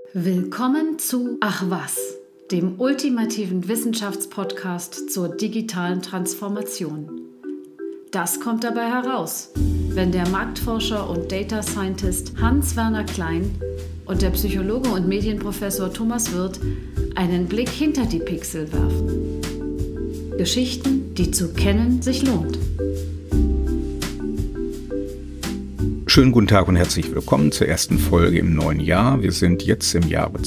Willkommen zu Ach was, dem ultimativen Wissenschaftspodcast zur digitalen Transformation. Das kommt dabei heraus, wenn der Marktforscher und Data Scientist Hans-Werner Klein und der Psychologe und Medienprofessor Thomas Wirth einen Blick hinter die Pixel werfen. Geschichten, die zu kennen sich lohnt. Schönen guten Tag und herzlich willkommen zur ersten Folge im neuen Jahr. Wir sind jetzt im Jahre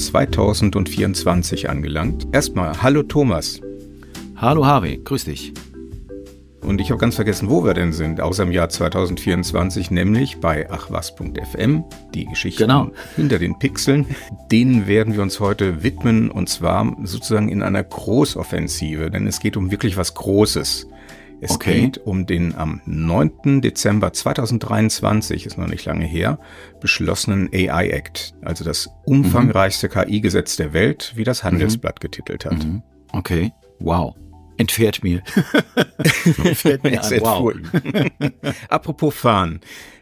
2024 angelangt. Erstmal, hallo Thomas. Hallo Harvey, grüß dich. Und ich habe ganz vergessen, wo wir denn sind, außer im Jahr 2024, nämlich bei achwas.fm, die Geschichten hinter den Pixeln. Denen werden wir uns heute widmen, und zwar sozusagen in einer Großoffensive, denn es geht um wirklich was Großes. Es geht um den am 9. Dezember 2023, ist noch nicht lange her, beschlossenen AI Act, also das umfangreichste KI-Gesetz der Welt, wie das Handelsblatt getitelt hat. Okay, wow. Entfährt mir. Entfährt mir an. Wow. Apropos Fahren.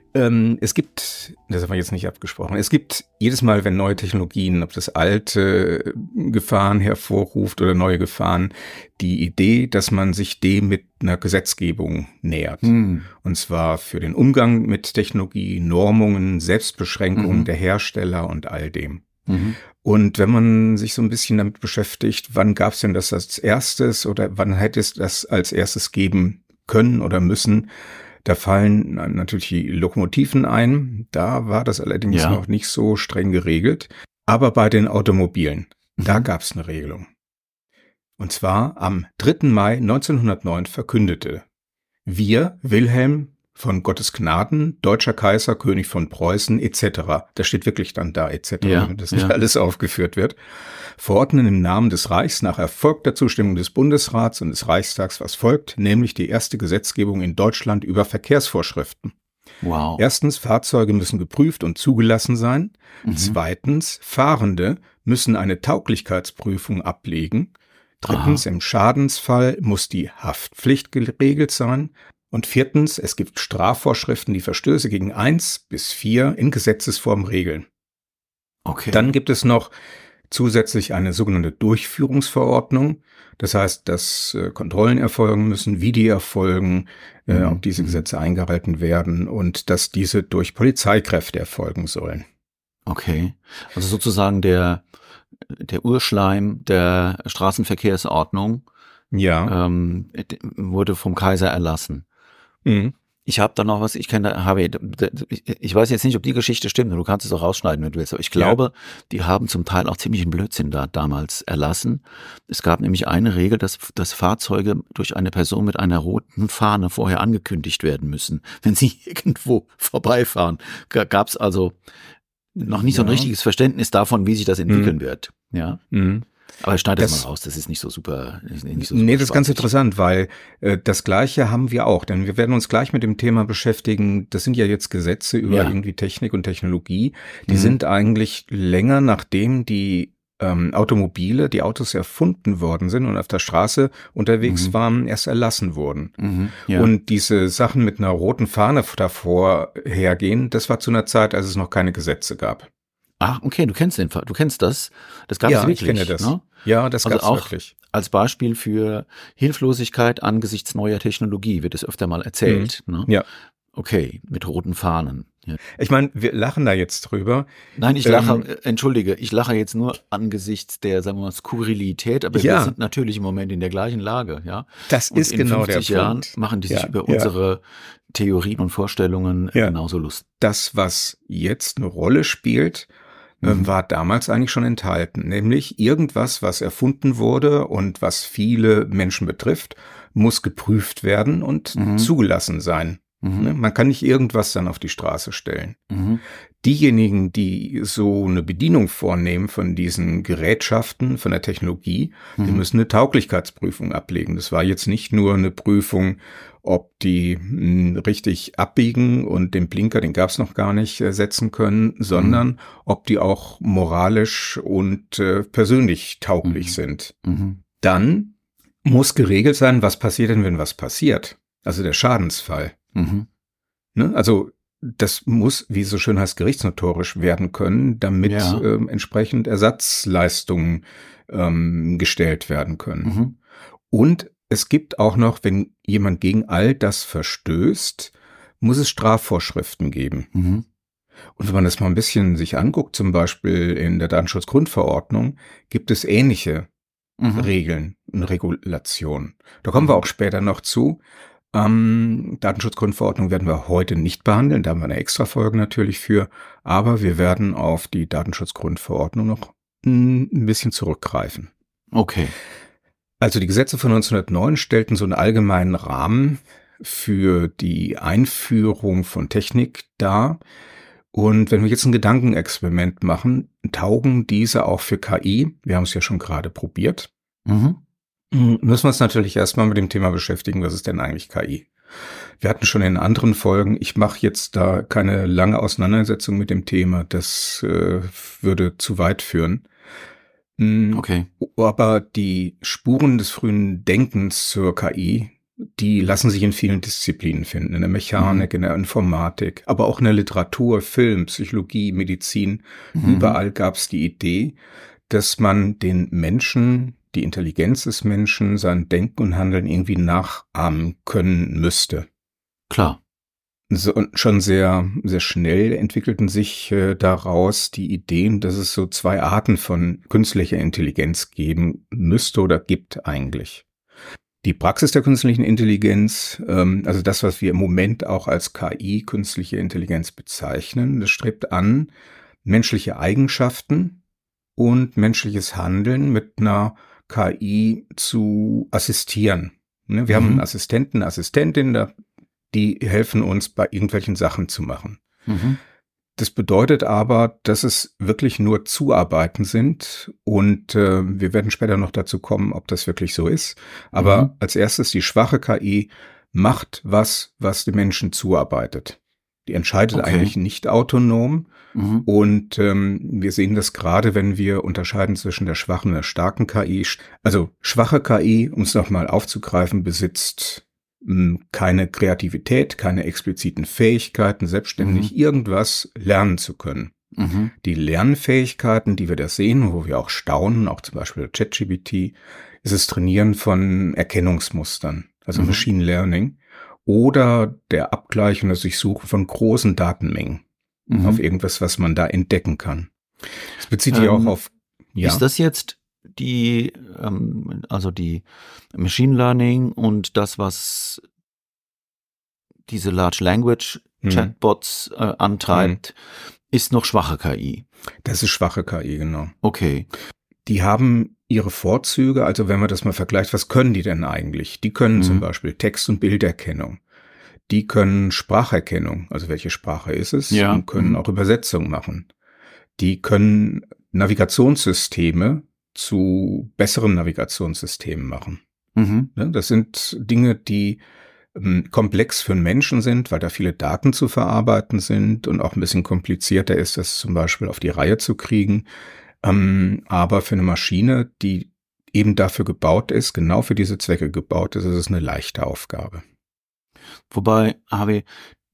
Es gibt, das haben wir jetzt nicht abgesprochen, es gibt jedes Mal, wenn neue Technologien, ob das alte Gefahren hervorruft oder neue Gefahren, die Idee, dass man sich dem mit einer Gesetzgebung nähert. Und zwar für den Umgang mit Technologie, Normungen, Selbstbeschränkungen der Hersteller und all dem. Und wenn man sich so ein bisschen damit beschäftigt, wann gab es denn das als erstes oder wann hätte es das als erstes geben können oder müssen, da fallen natürlich die Lokomotiven ein. Da war das allerdings noch nicht so streng geregelt. Aber bei den Automobilen, da gab es eine Regelung. Und zwar am 3. Mai 1909 verkündete: Wir, Wilhelm von Gottes Gnaden, deutscher Kaiser, König von Preußen etc. Da steht wirklich dann da etc., wenn das nicht alles aufgeführt wird. Verordnen im Namen des Reichs nach erfolgter Zustimmung des Bundesrats und des Reichstags, was folgt, nämlich die erste Gesetzgebung in Deutschland über Verkehrsvorschriften. Wow. Erstens, Fahrzeuge müssen geprüft und zugelassen sein. Zweitens, Fahrende müssen eine Tauglichkeitsprüfung ablegen. Drittens, im Schadensfall muss die Haftpflicht geregelt sein. Und viertens, es gibt Strafvorschriften, die Verstöße gegen 1 bis 4 in Gesetzesform regeln. Okay. Dann gibt es noch zusätzlich eine sogenannte Durchführungsverordnung. Das heißt, dass Kontrollen erfolgen müssen, wie die erfolgen, ob diese Gesetze eingehalten werden und dass diese durch Polizeikräfte erfolgen sollen. Okay. Also sozusagen der Urschleim der Straßenverkehrsordnung wurde vom Kaiser erlassen. Ich habe da noch was, ich weiß jetzt nicht, ob die Geschichte stimmt, du kannst es auch rausschneiden, wenn du willst, aber ich glaube, die haben zum Teil auch ziemlichen Blödsinn da damals erlassen. Es gab nämlich eine Regel, dass Fahrzeuge durch eine Person mit einer roten Fahne vorher angekündigt werden müssen, wenn sie irgendwo vorbeifahren. Gab es also noch nicht so ein richtiges Verständnis davon, wie sich das entwickeln wird. Ja. Aber schneid das mal raus, das ist nicht so super. Nee, das ist ganz interessant, weil das Gleiche haben wir auch, denn wir werden uns gleich mit dem Thema beschäftigen. Das sind ja jetzt Gesetze über irgendwie Technik und Technologie. Die sind eigentlich länger, nachdem die Automobile, die Autos erfunden worden sind und auf der Straße unterwegs waren, erst erlassen wurden. Und diese Sachen mit einer roten Fahne davor hergehen, das war zu einer Zeit, als es noch keine Gesetze gab. Ach, okay, du kennst das. Das gab es wirklich. Ja, ich kenne das. Ne? Ja, das gab es auch wirklich. Als Beispiel für Hilflosigkeit angesichts neuer Technologie wird es öfter mal erzählt. Ne? Ja. Okay, mit roten Fahnen. Ja. Ich meine, wir lachen da jetzt drüber. Nein, ich lache jetzt nur angesichts der, sagen wir mal, Skurrilität, aber wir sind natürlich im Moment in der gleichen Lage. Ja. Das ist genau der Punkt. In 50 Jahren machen die sich über unsere Theorien und Vorstellungen genauso lustig. Das, was jetzt eine Rolle spielt, war damals eigentlich schon enthalten. Nämlich irgendwas, was erfunden wurde und was viele Menschen betrifft, muss geprüft werden und zugelassen sein. Man kann nicht irgendwas dann auf die Straße stellen. Diejenigen, die so eine Bedienung vornehmen von diesen Gerätschaften, von der Technologie, die müssen eine Tauglichkeitsprüfung ablegen. Das war jetzt nicht nur eine Prüfung, ob die richtig abbiegen und den Blinker, den gab es noch gar nicht, setzen können, sondern ob die auch moralisch und persönlich tauglich sind. Dann muss geregelt sein, was passiert denn, wenn was passiert. Also der Schadensfall. Ne? Also das muss, wie es so schön heißt, gerichtsnotorisch werden können, damit entsprechend Ersatzleistungen gestellt werden können. Mhm. Und es gibt auch noch, wenn jemand gegen all das verstößt, muss es Strafvorschriften geben. Mhm. Und wenn man das mal ein bisschen sich anguckt, zum Beispiel in der Datenschutzgrundverordnung, gibt es ähnliche Regeln und Regulationen. Da kommen wir auch später noch zu. Datenschutzgrundverordnung werden wir heute nicht behandeln, da haben wir eine extra Folge natürlich für, aber wir werden auf die Datenschutzgrundverordnung noch ein bisschen zurückgreifen. Okay. Also die Gesetze von 1909 stellten so einen allgemeinen Rahmen für die Einführung von Technik dar. Und wenn wir jetzt ein Gedankenexperiment machen, taugen diese auch für KI? Wir haben es ja schon gerade probiert. Mhm. Müssen wir uns natürlich erstmal mit dem Thema beschäftigen, was ist denn eigentlich KI? Wir hatten schon in anderen Folgen, ich mache jetzt da keine lange Auseinandersetzung mit dem Thema, das würde zu weit führen. Okay. Aber die Spuren des frühen Denkens zur KI, die lassen sich in vielen Disziplinen finden, in der Mechanik, in der Informatik, aber auch in der Literatur, Film, Psychologie, Medizin. Überall gab es die Idee, dass man den Menschen, die Intelligenz des Menschen, sein Denken und Handeln irgendwie nachahmen können müsste. Klar. So, und schon sehr, sehr schnell entwickelten sich daraus die Ideen, dass es so zwei Arten von künstlicher Intelligenz geben müsste oder gibt eigentlich. Die Praxis der künstlichen Intelligenz, also das, was wir im Moment auch als KI, künstliche Intelligenz bezeichnen, das strebt an, menschliche Eigenschaften und menschliches Handeln mit einer KI zu assistieren. Wir haben einen Assistenten, eine Assistentin, die helfen uns bei irgendwelchen Sachen zu machen. Das bedeutet aber, dass es wirklich nur Zuarbeiten sind und wir werden später noch dazu kommen, ob das wirklich so ist. Aber als erstes, die schwache KI macht was dem Menschen zuarbeitet. Die entscheidet eigentlich nicht autonom und wir sehen das gerade, wenn wir unterscheiden zwischen der schwachen und der starken KI. Also schwache KI, um es nochmal aufzugreifen, besitzt keine Kreativität, keine expliziten Fähigkeiten, selbstständig irgendwas lernen zu können. Die Lernfähigkeiten, die wir da sehen, wo wir auch staunen, auch zum Beispiel ChatGPT, ist das Trainieren von Erkennungsmustern, also Machine Learning, oder der Abgleich und das Durchsuchen von großen Datenmengen auf irgendwas, was man da entdecken kann. Das bezieht sich auch auf... Ja. Ist das jetzt die Machine Learning und das, was diese Large Language Chatbots antreibt, ist noch schwache KI? Das ist schwache KI, genau. Okay. Die haben ihre Vorzüge, also wenn man das mal vergleicht, was können die denn eigentlich? Die können zum Beispiel Text- und Bilderkennung. Die können Spracherkennung, also welche Sprache ist es, und können auch Übersetzung machen. Die können Navigationssysteme zu besseren Navigationssystemen machen. Das sind Dinge, die komplex für einen Menschen sind, weil da viele Daten zu verarbeiten sind und auch ein bisschen komplizierter ist, das zum Beispiel auf die Reihe zu kriegen. Aber für eine Maschine, die eben dafür gebaut ist, genau für diese Zwecke gebaut ist es eine leichte Aufgabe. Wobei, Harvey,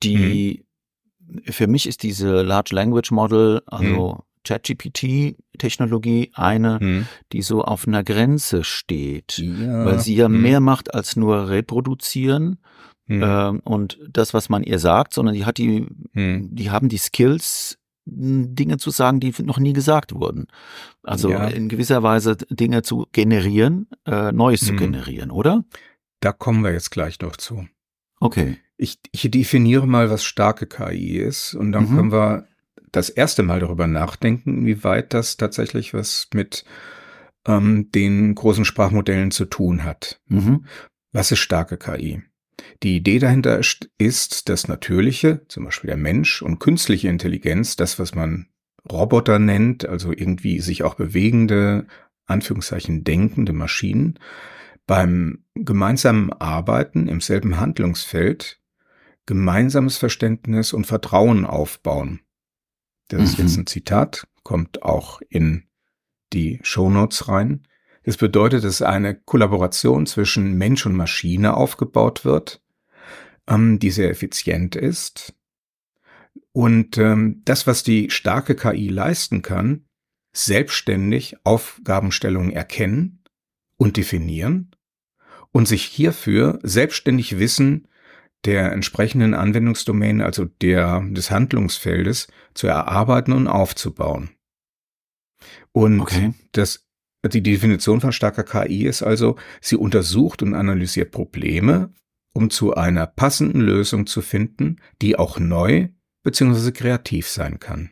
für mich ist diese Large Language Model, also ChatGPT-Technologie, eine, die so auf einer Grenze steht, weil sie ja mehr macht als nur reproduzieren und das, was man ihr sagt, sondern die haben die Skills, Dinge zu sagen, die noch nie gesagt wurden. Also in gewisser Weise Dinge zu generieren, Neues zu generieren, oder? Da kommen wir jetzt gleich noch zu. Okay. Ich definiere mal, was starke KI ist und dann können wir das erste Mal darüber nachdenken, inwieweit das tatsächlich was mit den großen Sprachmodellen zu tun hat. Was ist starke KI? Die Idee dahinter ist, dass natürliche, zum Beispiel der Mensch, und künstliche Intelligenz, das, was man Roboter nennt, also irgendwie sich auch bewegende, Anführungszeichen denkende Maschinen, beim gemeinsamen Arbeiten im selben Handlungsfeld gemeinsames Verständnis und Vertrauen aufbauen. Das ist jetzt ein Zitat, kommt auch in die Shownotes rein. Das bedeutet, dass eine Kollaboration zwischen Mensch und Maschine aufgebaut wird, die sehr effizient ist, Und das, was die starke KI leisten kann, selbstständig Aufgabenstellungen erkennen und definieren und sich hierfür selbstständig Wissen der entsprechenden Anwendungsdomäne, also des Handlungsfeldes, zu erarbeiten und aufzubauen. Und die Definition von starker KI ist also, sie untersucht und analysiert Probleme, um zu einer passenden Lösung zu finden, die auch neu bzw. kreativ sein kann.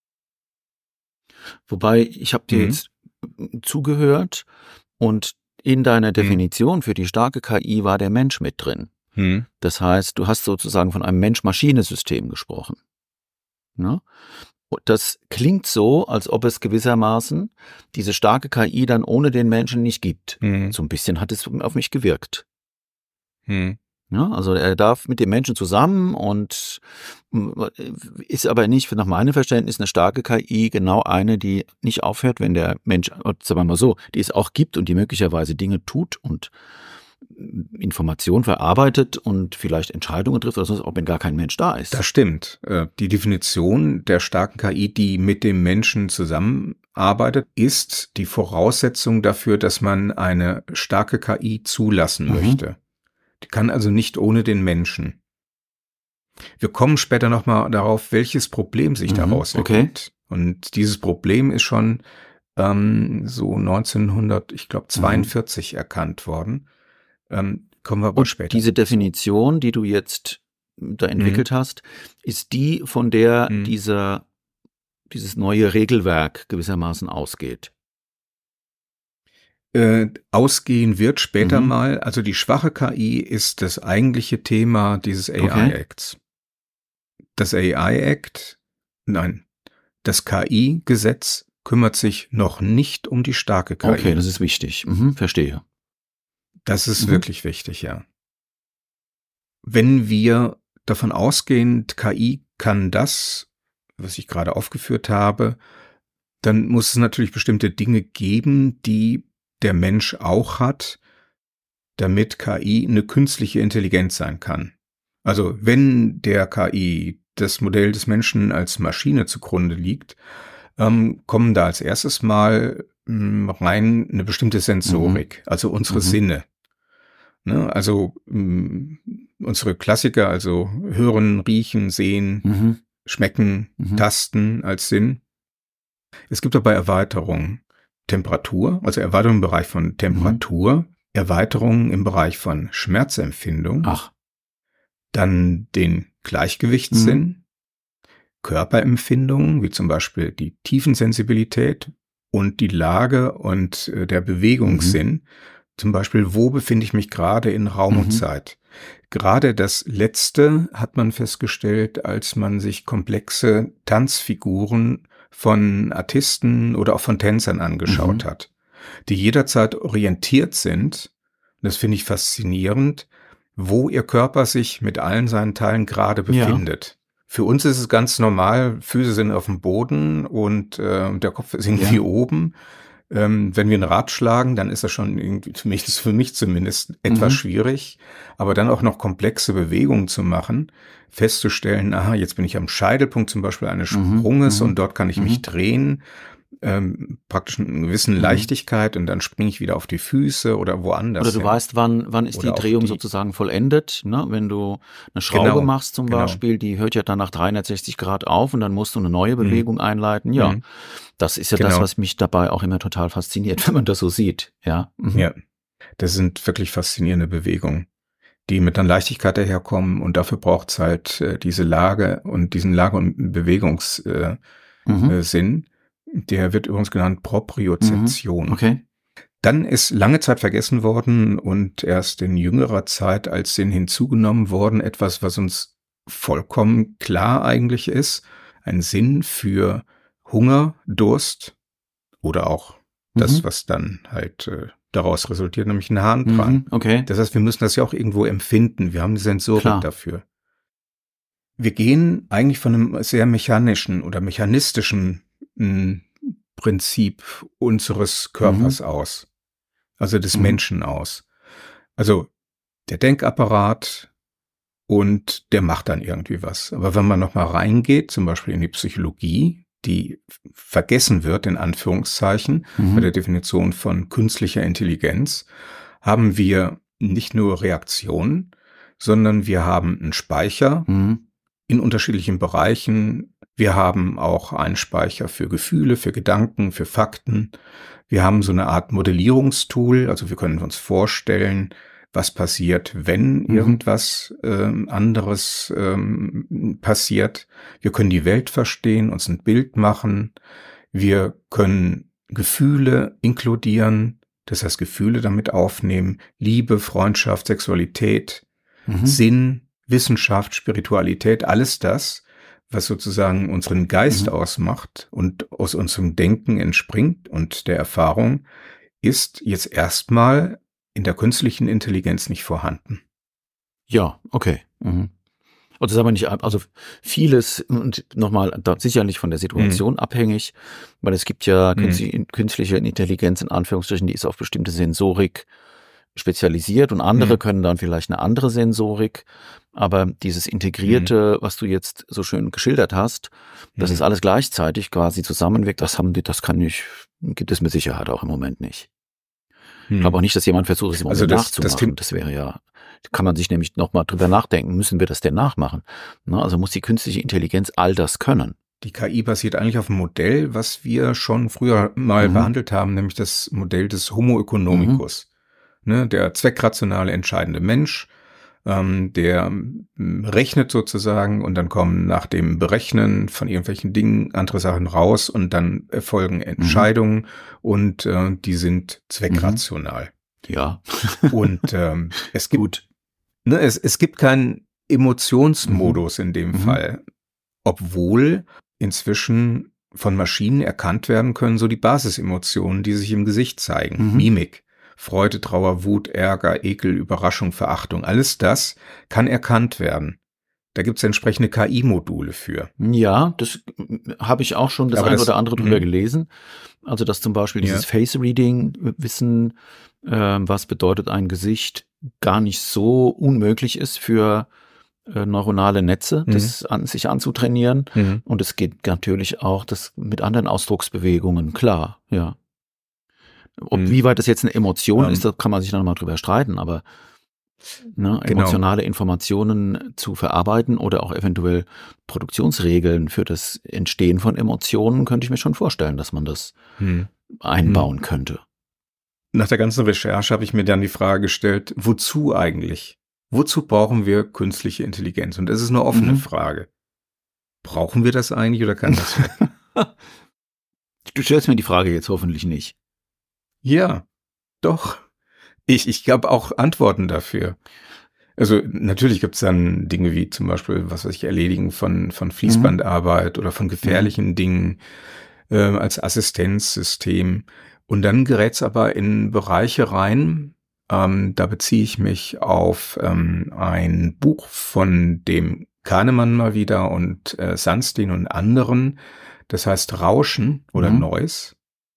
Wobei, ich habe dir jetzt zugehört und in deiner Definition für die starke KI war der Mensch mit drin. Das heißt, du hast sozusagen von einem Mensch-Maschine-System gesprochen. Ne? Das klingt so, als ob es gewissermaßen diese starke KI dann ohne den Menschen nicht gibt. So ein bisschen hat es auf mich gewirkt. Ja, also er darf mit dem Menschen zusammen und ist aber nicht, nach meinem Verständnis, eine starke KI genau eine, die nicht aufhört, wenn der Mensch, sagen wir mal so, die es auch gibt und die möglicherweise Dinge tut und Informationen verarbeitet und vielleicht Entscheidungen trifft oder so, ob wenn gar kein Mensch da ist. Das stimmt. Die Definition der starken KI, die mit dem Menschen zusammenarbeitet, ist die Voraussetzung dafür, dass man eine starke KI zulassen möchte. Die kann also nicht ohne den Menschen. Wir kommen später nochmal darauf, welches Problem sich daraus ergibt. Und dieses Problem ist schon so 1942 erkannt worden. Kommen wir aber später. Diese Definition, die du jetzt da entwickelt hast, ist die, von der dieses neue Regelwerk gewissermaßen ausgeht. Ausgehen wird später mal, also die schwache KI ist das eigentliche Thema dieses AI-Acts. Das AI-Act, das KI-Gesetz kümmert sich noch nicht um die starke KI. Okay, das ist wichtig. Verstehe. Das ist wirklich wichtig, ja. Wenn wir davon ausgehen, KI kann das, was ich gerade aufgeführt habe, dann muss es natürlich bestimmte Dinge geben, die der Mensch auch hat, damit KI eine künstliche Intelligenz sein kann. Also wenn der KI das Modell des Menschen als Maschine zugrunde liegt, kommen da als erstes mal rein eine bestimmte Sensorik, also unsere Sinne. Ne, also unsere Klassiker, also hören, riechen, sehen, schmecken, tasten als Sinn. Es gibt dabei Erweiterungen. Temperatur, also Erweiterungen im Bereich von Temperatur, Erweiterungen im Bereich von Schmerzempfindung, dann den Gleichgewichtssinn, Körperempfindungen, wie zum Beispiel die Tiefensensibilität und die Lage und der Bewegungssinn. Zum Beispiel, wo befinde ich mich gerade in Raum und Zeit? Gerade das Letzte hat man festgestellt, als man sich komplexe Tanzfiguren von Artisten oder auch von Tänzern angeschaut hat, die jederzeit orientiert sind, das finde ich faszinierend, wo ihr Körper sich mit allen seinen Teilen gerade befindet. Für uns ist es ganz normal, Füße sind auf dem Boden und der Kopf ist irgendwie oben. Wenn wir ein Rad schlagen, dann ist das schon irgendwie, für mich zumindest, etwas schwierig. Aber dann auch noch komplexe Bewegungen zu machen, festzustellen, aha, jetzt bin ich am Scheitelpunkt zum Beispiel eines Sprunges und dort kann ich mich drehen, praktisch eine gewisse Leichtigkeit und dann springe ich wieder auf die Füße oder woanders. Oder du weißt, wann ist die Drehung sozusagen vollendet, ne? Wenn du eine Schraube machst zum Beispiel, die hört ja dann nach 360 Grad auf und dann musst du eine neue Bewegung einleiten. Ja, das ist ja das, was mich dabei auch immer total fasziniert, wenn man das so sieht. Ja, ja, das sind wirklich faszinierende Bewegungen, die mit einer Leichtigkeit daherkommen und dafür braucht es halt diese Lage und diesen Lage- und Bewegungssinn. Der wird übrigens genannt Propriozeption. Okay. Dann ist lange Zeit vergessen worden und erst in jüngerer Zeit als Sinn hinzugenommen worden, etwas, was uns vollkommen klar eigentlich ist, ein Sinn für Hunger, Durst oder auch das, was dann halt daraus resultiert, nämlich ein Harndrang. Okay. Das heißt, wir müssen das ja auch irgendwo empfinden. Wir haben die Sensorik dafür. Wir gehen eigentlich von einem sehr mechanischen oder mechanistischen Prinzip unseres Körpers aus, also des Menschen aus. Also der Denkapparat, und der macht dann irgendwie was. Aber wenn man nochmal reingeht, zum Beispiel in die Psychologie, die vergessen wird, in Anführungszeichen, bei der Definition von künstlicher Intelligenz, haben wir nicht nur Reaktionen, sondern wir haben einen Speicher in unterschiedlichen Bereichen. Wir haben auch einen Speicher für Gefühle, für Gedanken, für Fakten. Wir haben so eine Art Modellierungstool, also wir können uns vorstellen, was passiert, wenn irgendwas anderes passiert. Wir können die Welt verstehen, uns ein Bild machen. Wir können Gefühle inkludieren, das heißt Gefühle damit aufnehmen, Liebe, Freundschaft, Sexualität, Sinn, Wissenschaft, Spiritualität, alles das, was sozusagen unseren Geist ausmacht und aus unserem Denken entspringt und der Erfahrung, ist jetzt erstmal in der künstlichen Intelligenz nicht vorhanden. Ja, okay. Also das ist aber nicht, also vieles, und nochmal, sicherlich von der Situation abhängig, weil es gibt ja künstliche Intelligenz in Anführungsstrichen, die ist auf bestimmte Sensorik spezialisiert und andere können dann vielleicht eine andere Sensorik, aber dieses Integrierte, was du jetzt so schön geschildert hast, das ist alles gleichzeitig quasi zusammenwirkt, gibt es mit Sicherheit auch im Moment nicht. Ich glaube auch nicht, dass jemand versucht, es im Moment nachzumachen. Das wäre ja, kann man sich nämlich nochmal drüber nachdenken, müssen wir das denn nachmachen? Also muss die künstliche Intelligenz all das können. Die KI basiert eigentlich auf einem Modell, was wir schon früher mal behandelt haben, nämlich das Modell des Homo economicus. Der zweckrationale entscheidende Mensch, der rechnet sozusagen und dann kommen nach dem Berechnen von irgendwelchen Dingen andere Sachen raus und dann erfolgen Entscheidungen und die sind zweckrational. Ja. Und es gibt es gibt keinen Emotionsmodus in dem Fall, obwohl inzwischen von Maschinen erkannt werden können, so die Basisemotionen, die sich im Gesicht zeigen, Mimik. Freude, Trauer, Wut, Ärger, Ekel, Überraschung, Verachtung, alles das kann erkannt werden. Da gibt es entsprechende KI-Module für. Ja, das habe ich auch schon das eine oder andere drüber gelesen. Also dass zum Beispiel dieses Face-Reading wissen, was bedeutet ein Gesicht, gar nicht so unmöglich ist für neuronale Netze, das sich anzutrainieren. Und es geht natürlich auch das mit anderen Ausdrucksbewegungen, klar, ja. Wie weit das jetzt eine Emotion ist, da kann man sich dann mal drüber streiten, aber emotionale Informationen zu verarbeiten oder auch eventuell Produktionsregeln für das Entstehen von Emotionen, könnte ich mir schon vorstellen, dass man das einbauen könnte. Nach der ganzen Recherche habe ich mir dann die Frage gestellt, wozu eigentlich? Wozu brauchen wir künstliche Intelligenz? Und das ist eine offene Frage. Brauchen wir das eigentlich oder kann das weg? Du stellst mir die Frage jetzt hoffentlich nicht. Ja, doch. Ich habe auch Antworten dafür. Also natürlich gibt es dann Dinge wie zum Beispiel, was weiß ich, Erledigen von Fließbandarbeit oder von gefährlichen Dingen als Assistenzsystem. Und dann gerät es aber in Bereiche rein, da beziehe ich mich auf ein Buch von dem Kahnemann mal wieder und Sunstein und anderen, das heißt Rauschen oder Noise.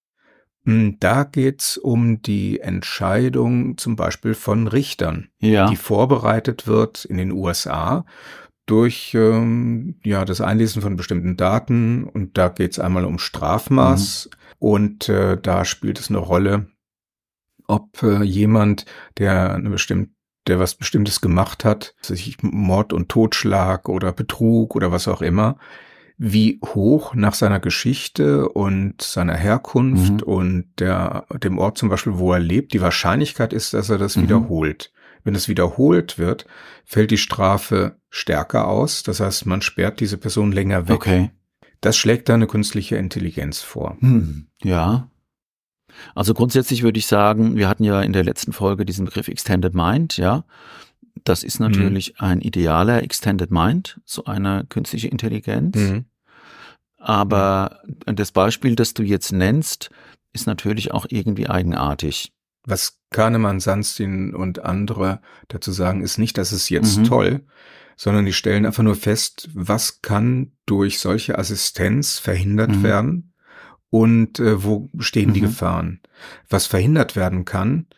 Da geht's um die Entscheidung zum Beispiel von Richtern, die vorbereitet wird in den USA durch das Einlesen von bestimmten Daten. Und da geht's einmal um Strafmaß und da spielt es eine Rolle, ob jemand, der was Bestimmtes gemacht hat, sich Mord und Totschlag oder Betrug oder was auch immer, wie hoch nach seiner Geschichte und seiner Herkunft und dem Ort zum Beispiel, wo er lebt, die Wahrscheinlichkeit ist, dass er das wiederholt. Wenn es wiederholt wird, fällt die Strafe stärker aus. Das heißt, man sperrt diese Person länger weg. Okay. Das schlägt dann eine künstliche Intelligenz vor. Ja. Also grundsätzlich würde ich sagen, wir hatten ja in der letzten Folge diesen Begriff Extended Mind, ja. Das ist natürlich ein idealer Extended Mind, so eine künstliche Intelligenz. Aber das Beispiel, das du jetzt nennst, ist natürlich auch irgendwie eigenartig. Was Kahnemann, Sunstein und andere dazu sagen, ist nicht, dass es jetzt toll, sondern die stellen einfach nur fest, was kann durch solche Assistenz verhindert werden und wo bestehen die Gefahren. Was verhindert werden kann,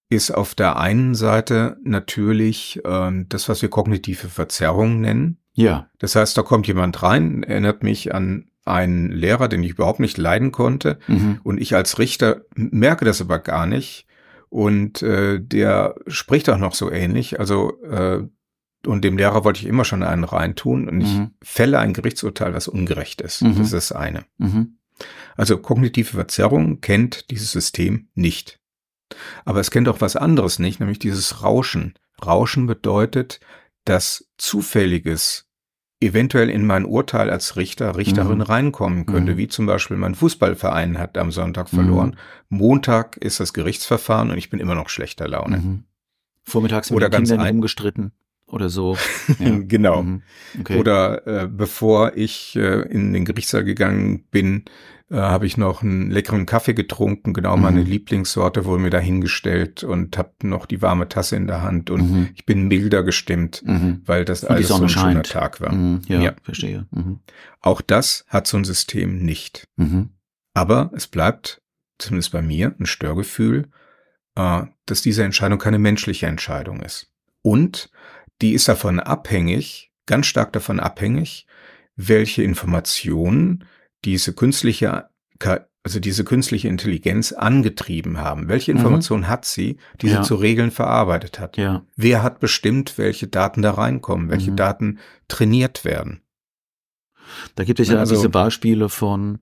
ist auf der einen Seite natürlich das, was wir kognitive Verzerrung nennen. Ja. Das heißt, da kommt jemand rein, erinnert mich an einen Lehrer, den ich überhaupt nicht leiden konnte. Und ich als Richter merke das aber gar nicht. Und der spricht auch noch so ähnlich. Also und dem Lehrer wollte ich immer schon einen reintun. Und ich fälle ein Gerichtsurteil, was ungerecht ist. Das ist das eine. Also kognitive Verzerrung kennt dieses System nicht. Aber es kennt auch was anderes nicht, nämlich dieses Rauschen. Rauschen bedeutet, dass Zufälliges eventuell in mein Urteil als Richterin reinkommen könnte, wie zum Beispiel mein Fußballverein hat am Sonntag verloren. Montag ist das Gerichtsverfahren und ich bin immer noch schlechter Laune. Vormittags mit den Kindern rumgestritten oder so. Ja. Genau. Okay. Oder bevor ich in den Gerichtssaal gegangen bin, habe ich noch einen leckeren Kaffee getrunken, genau meine Lieblingssorte wurde mir da hingestellt und habe noch die warme Tasse in der Hand und ich bin milder gestimmt, weil das alles so ein schöner Tag war. Ja, verstehe. Auch das hat so ein System nicht. Aber es bleibt, zumindest bei mir, ein Störgefühl, dass diese Entscheidung keine menschliche Entscheidung ist. Und die ist davon abhängig, ganz stark davon abhängig, welche Informationen diese künstliche Intelligenz angetrieben haben. Welche Informationen hat sie, die sie zu Regeln verarbeitet hat? Ja. Wer hat bestimmt, welche Daten da reinkommen, welche Daten trainiert werden? Da gibt es ja diese Beispiele von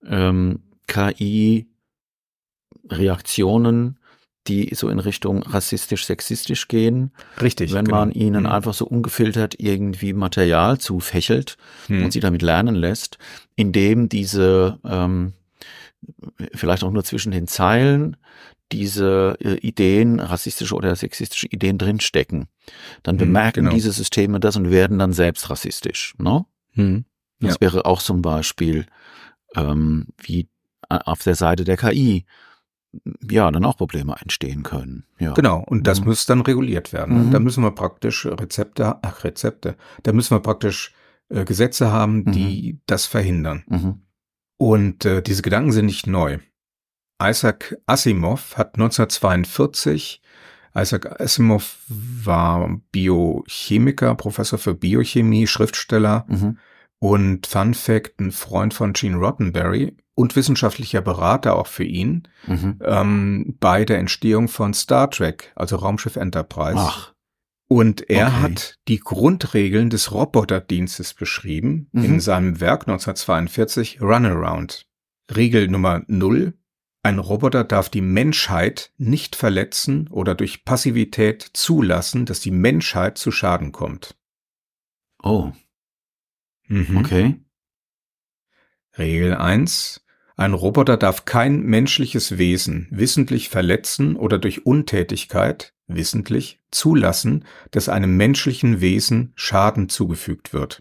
KI-Reaktionen, die so in Richtung rassistisch-sexistisch gehen. Richtig. Wenn man ihnen einfach so ungefiltert irgendwie Material zufächelt und sie damit lernen lässt, indem diese vielleicht auch nur zwischen den Zeilen diese Ideen, rassistische oder sexistische Ideen drinstecken. Dann bemerken diese Systeme das und werden dann selbst rassistisch. Ne? Das wäre auch zum Beispiel wie auf der Seite der KI dann auch Probleme entstehen können. Ja. Genau, und das muss dann reguliert werden. Da müssen wir praktisch da müssen wir praktisch Gesetze haben, die das verhindern. Und diese Gedanken sind nicht neu. Isaac Asimov hat 1942, Isaac Asimov war Biochemiker, Professor für Biochemie, Schriftsteller und Fun Fact, ein Freund von Gene Roddenberry und wissenschaftlicher Berater auch für ihn bei der Entstehung von Star Trek, also Raumschiff Enterprise. Ach. Und er hat die Grundregeln des Roboterdienstes beschrieben in seinem Werk 1942 Runaround. Regel Nummer 0. Ein Roboter darf die Menschheit nicht verletzen oder durch Passivität zulassen, dass die Menschheit zu Schaden kommt. Oh. Okay. Regel 1. Ein Roboter darf kein menschliches Wesen wissentlich verletzen oder durch Untätigkeit, wissentlich, zulassen, dass einem menschlichen Wesen Schaden zugefügt wird.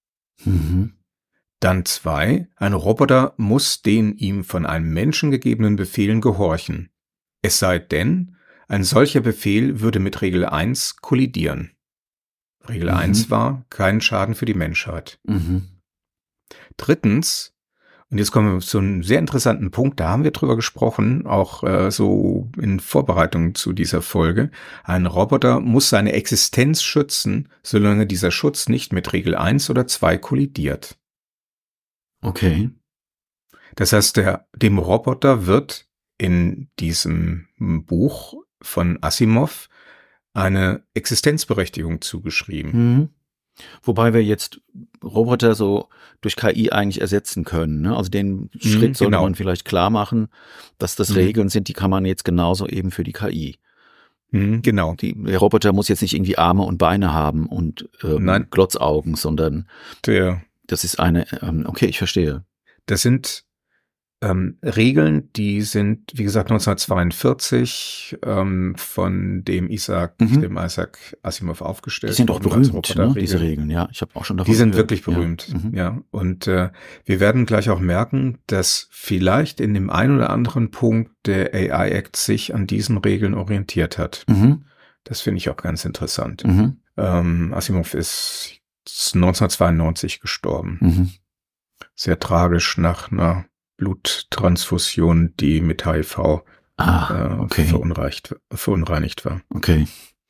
Dann 2. Ein Roboter muss den ihm von einem Menschen gegebenen Befehlen gehorchen. Es sei denn, ein solcher Befehl würde mit Regel 1 kollidieren. Regel 1 war, kein Schaden für die Menschheit. 3. Und jetzt kommen wir zu einem sehr interessanten Punkt, da haben wir drüber gesprochen, auch so in Vorbereitung zu dieser Folge. Ein Roboter muss seine Existenz schützen, solange dieser Schutz nicht mit Regel 1 oder 2 kollidiert. Okay. Das heißt, dem Roboter wird in diesem Buch von Asimov eine Existenzberechtigung zugeschrieben. Wobei wir jetzt Roboter so durch KI eigentlich ersetzen können. Ne? Also den Schritt sollte man vielleicht klar machen, dass das Regeln sind, die kann man jetzt genauso eben für die KI. Genau. Der Roboter muss jetzt nicht irgendwie Arme und Beine haben und Glotzaugen, sondern das ist eine, okay, ich verstehe. Das sind Regeln, die sind, wie gesagt, 1942 von dem Isaac Asimov aufgestellt. Die sind doch berühmt, ne, diese Regeln, ja. Ich habe auch schon davon Die sind gehört. Wirklich berühmt, ja. Und wir werden gleich auch merken, dass vielleicht in dem einen oder anderen Punkt der AI Act sich an diesen Regeln orientiert hat. Das finde ich auch ganz interessant. Asimov ist 1992 gestorben. Sehr tragisch nach einer Bluttransfusion, die mit HIV verunreinigt war. Okay.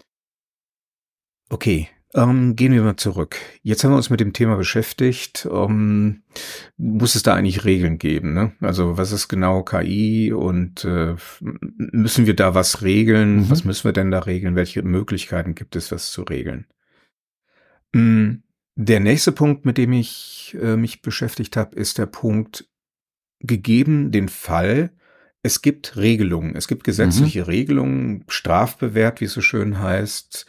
Okay, gehen wir mal zurück. Jetzt haben wir uns mit dem Thema beschäftigt. Muss es da eigentlich Regeln geben? Ne? Also was ist genau KI und müssen wir da was regeln? Was müssen wir denn da regeln? Welche Möglichkeiten gibt es, was zu regeln? Der nächste Punkt, mit dem ich mich beschäftigt habe, ist der Punkt, gegeben den Fall, es gibt Regelungen, es gibt gesetzliche Regelungen, strafbewehrt, wie es so schön heißt.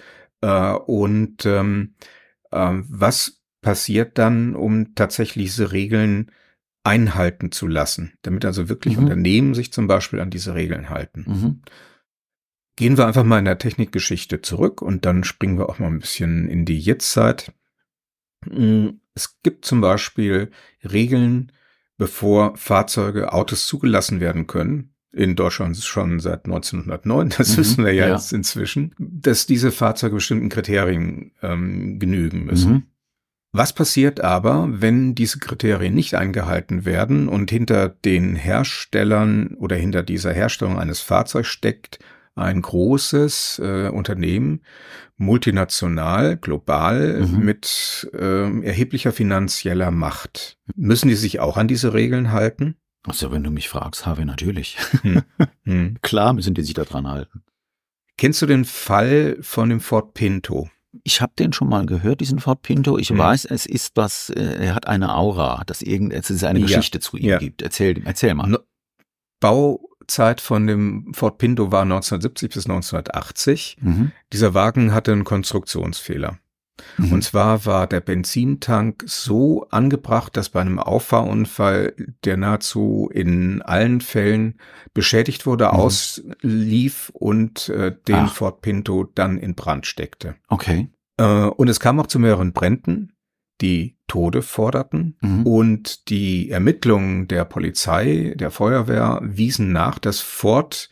Was passiert dann, um tatsächlich diese Regeln einhalten zu lassen, damit also wirklich Unternehmen sich zum Beispiel an diese Regeln halten? Gehen wir einfach mal in der Technikgeschichte zurück und dann springen wir auch mal ein bisschen in die Jetztzeit. Es gibt zum Beispiel Regeln, bevor Fahrzeuge, Autos zugelassen werden können. In Deutschland schon seit 1909, das wissen wir ja jetzt inzwischen, dass diese Fahrzeuge bestimmten Kriterien genügen müssen. Was passiert aber, wenn diese Kriterien nicht eingehalten werden und hinter den Herstellern oder hinter dieser Herstellung eines Fahrzeugs steckt ein großes Unternehmen, multinational, global, mit erheblicher finanzieller Macht? Müssen die sich auch an diese Regeln halten? Also wenn du mich fragst, Harvey, natürlich. Klar müssen die sich da dran halten. Kennst du den Fall von dem Ford Pinto? Ich habe den schon mal gehört, diesen Ford Pinto. Ich weiß, es ist was, er hat eine Aura, dass es eine Geschichte zu ihm gibt. Erzähl mal. Bauzeit von dem Ford Pinto war 1970 bis 1980. Dieser Wagen hatte einen Konstruktionsfehler. Und zwar war der Benzintank so angebracht, dass bei einem Auffahrunfall, der nahezu in allen Fällen beschädigt wurde, auslief und den Ford Pinto dann in Brand steckte. Okay. Und es kam auch zu mehreren Bränden, die Tode forderten. Und die Ermittlungen der Polizei, der Feuerwehr wiesen nach, dass Ford